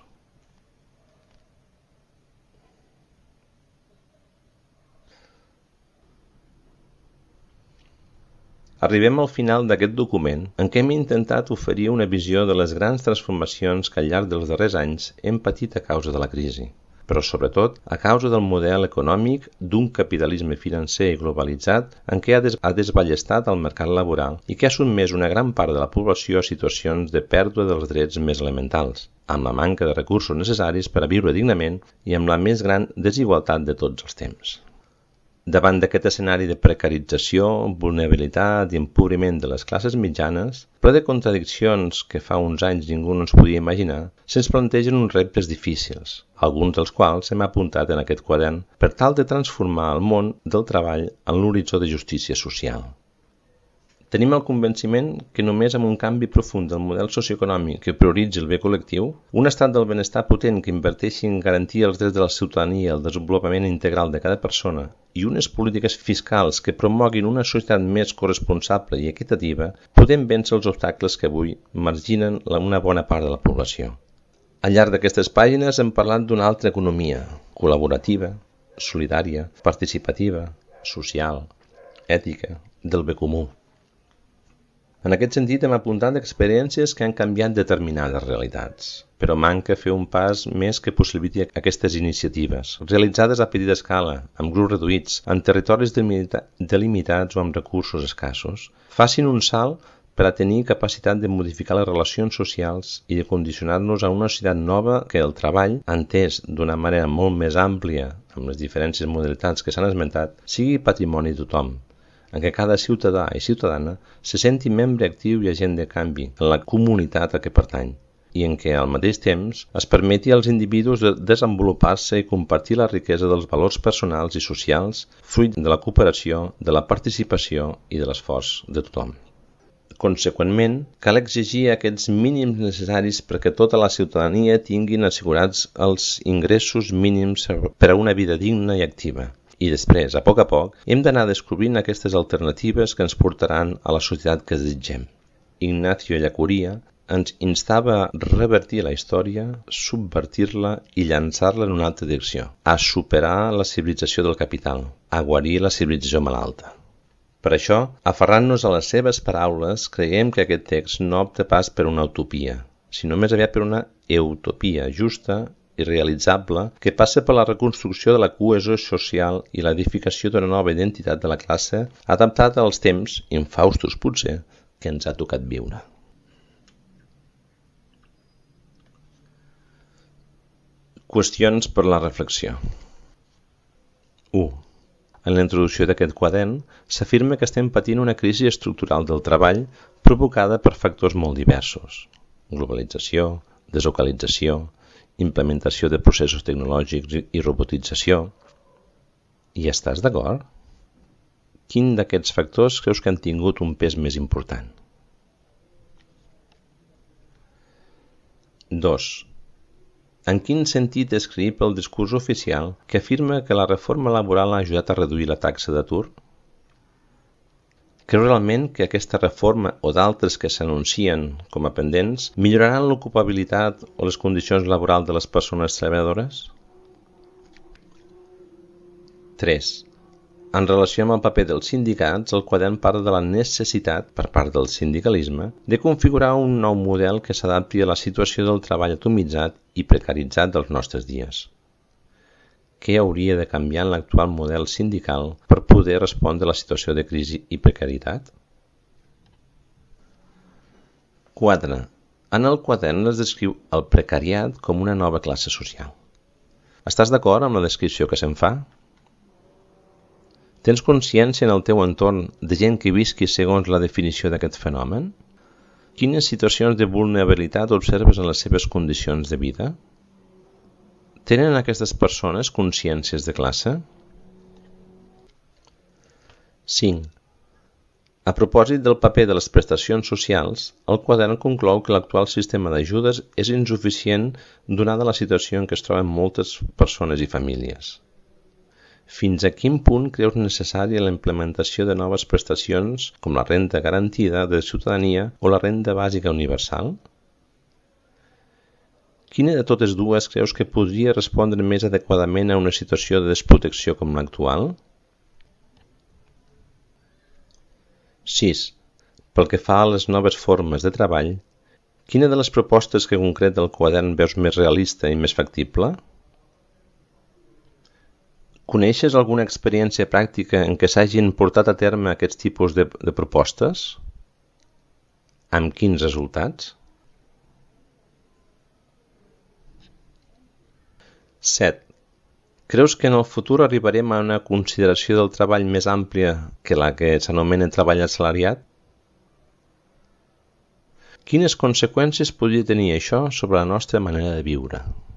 Arribem al final d'aquest document en què hem intentat oferir una visió de les grans transformacions que al llarg dels darrers anys hem patit a causa de la crisi, però sobretot a causa del model econòmic d'un capitalisme financer i globalitzat en què ha desballestat el mercat laboral i que ha sotmès una gran part de la població a situacions de pèrdua dels drets més elementals, amb la manca de recursos necessaris per a viure dignament i amb la més gran desigualtat de tots els temps. Davant d'aquest escenari de precarització, vulnerabilitat i empobriment de les classes mitjanes, ple de contradiccions que fa uns anys ningú no ens podia imaginar, se'ns plantegen uns reptes difícils, alguns dels quals hem apuntat en aquest quadern per tal de transformar el món del treball en l'horitzó de justícia social. Tenim el convenciment que només amb un canvi profund del model socioeconòmic que prioritzi el bé col·lectiu, un estat del benestar potent que inverteixi en garantir els drets de la ciutadania i el desenvolupament integral de cada persona i unes polítiques fiscals que promoguin una societat més corresponsable i equitativa, podem vèncer els obstacles que avui marginen una bona part de la població. Al llarg d'aquestes pàgines hem parlat d'una altra economia, col·laborativa, solidària, participativa, social, ètica, del bé comú. En aquest sentit hem apuntat experiències que han canviat determinades realitats, però manca fer un pas més que possibiliti aquestes iniciatives, realitzades a petita escala, amb grups reduïts, en territoris delimitats o amb recursos escassos, facin un salt per a tenir capacitat de modificar les relacions socials i de condicionar-nos a una societat nova que el treball, entès d'una manera molt més àmplia, amb les diferents modalitats que s'han esmentat, sigui patrimoni de tothom, en què cada ciutadà i ciutadana se senti membre actiu i agent de canvi en la comunitat a què pertany, i en què al mateix temps es permeti als individus de desenvolupar-se i compartir la riquesa dels valors personals i socials fruit de la cooperació, de la participació i de l'esforç de tothom. Conseqüentment, cal exigir aquests mínims necessaris perquè tota la ciutadania tinguin assegurats els ingressos mínims per a una vida digna i activa. I després, a poc, hem d'anar descobrint aquestes alternatives que ens portaran a la societat que desitgem. Ignacio Ellacuría ens instava a revertir la història, subvertir-la i llançar-la en una altra direcció, a superar la civilització del capital, a guarir la civilització malalta. Per això, aferrant-nos a les seves paraules, creiem que aquest text no opta pas per una utopia, sinó més aviat per una eutopia justa i realitzable que passa per la reconstrucció de la cohesió social i l'edificació d'una nova identitat de la classe adaptada als temps, infaustos potser, que ens ha tocat viure. Qüestions per la reflexió. 1. En la introducció d'aquest quadern s'afirma que estem patint una crisi estructural del treball provocada per factors molt diversos: globalització, deslocalització, implementació de processos tecnològics i robotització. Hi estàs d'acord? Quin d'aquests factors creus que han tingut un pes més important? 2. En quin sentit és creïble el discurs oficial que afirma que la reforma laboral ha ajudat a reduir la taxa d'atur? Creu realment que aquesta reforma o d'altres que s'anuncien com a pendents milloraran l'ocupabilitat o les condicions laborals de les persones treballadores? 3. En relació amb el paper dels sindicats, el quadern parla de la necessitat, per part del sindicalisme, de configurar un nou model que s'adapti a la situació del treball atomitzat i precaritzat dels nostres dies. Què hauria de canviar en l'actual model sindical per poder respondre a la situació de crisi i precarietat? 4. En el quadern es descriu el precariat com una nova classe social. Estàs d'acord amb la descripció que se'n fa? Tens consciència en el teu entorn de gent que visqui segons la definició d'aquest fenomen? Quines situacions de vulnerabilitat observes en les seves condicions de vida? Tenen aquestes persones consciències de classe? 5. A propòsit del paper de les prestacions socials, el quadern conclou que l'actual sistema d'ajudes és insuficient donada la situació en què es troben moltes persones i famílies. Fins a quin punt creus necessària la implementació de noves prestacions com la renda garantida de ciutadania o la renda bàsica universal? Quina de totes dues creus que podria respondre més adequadament a una situació de desprotecció com l'actual? 6. Pel que fa a les noves formes de treball, quina de les propostes que concreta el quadern veus més realista i més factible? Coneixes alguna experiència pràctica en què s'hagin portat a terme aquests tipus de propostes? Amb quins resultats? 7. Creus que en el futur arribarem a una consideració del treball més àmplia que la que s'anomena treball assalariat? Quines conseqüències podria tenir això sobre la nostra manera de viure?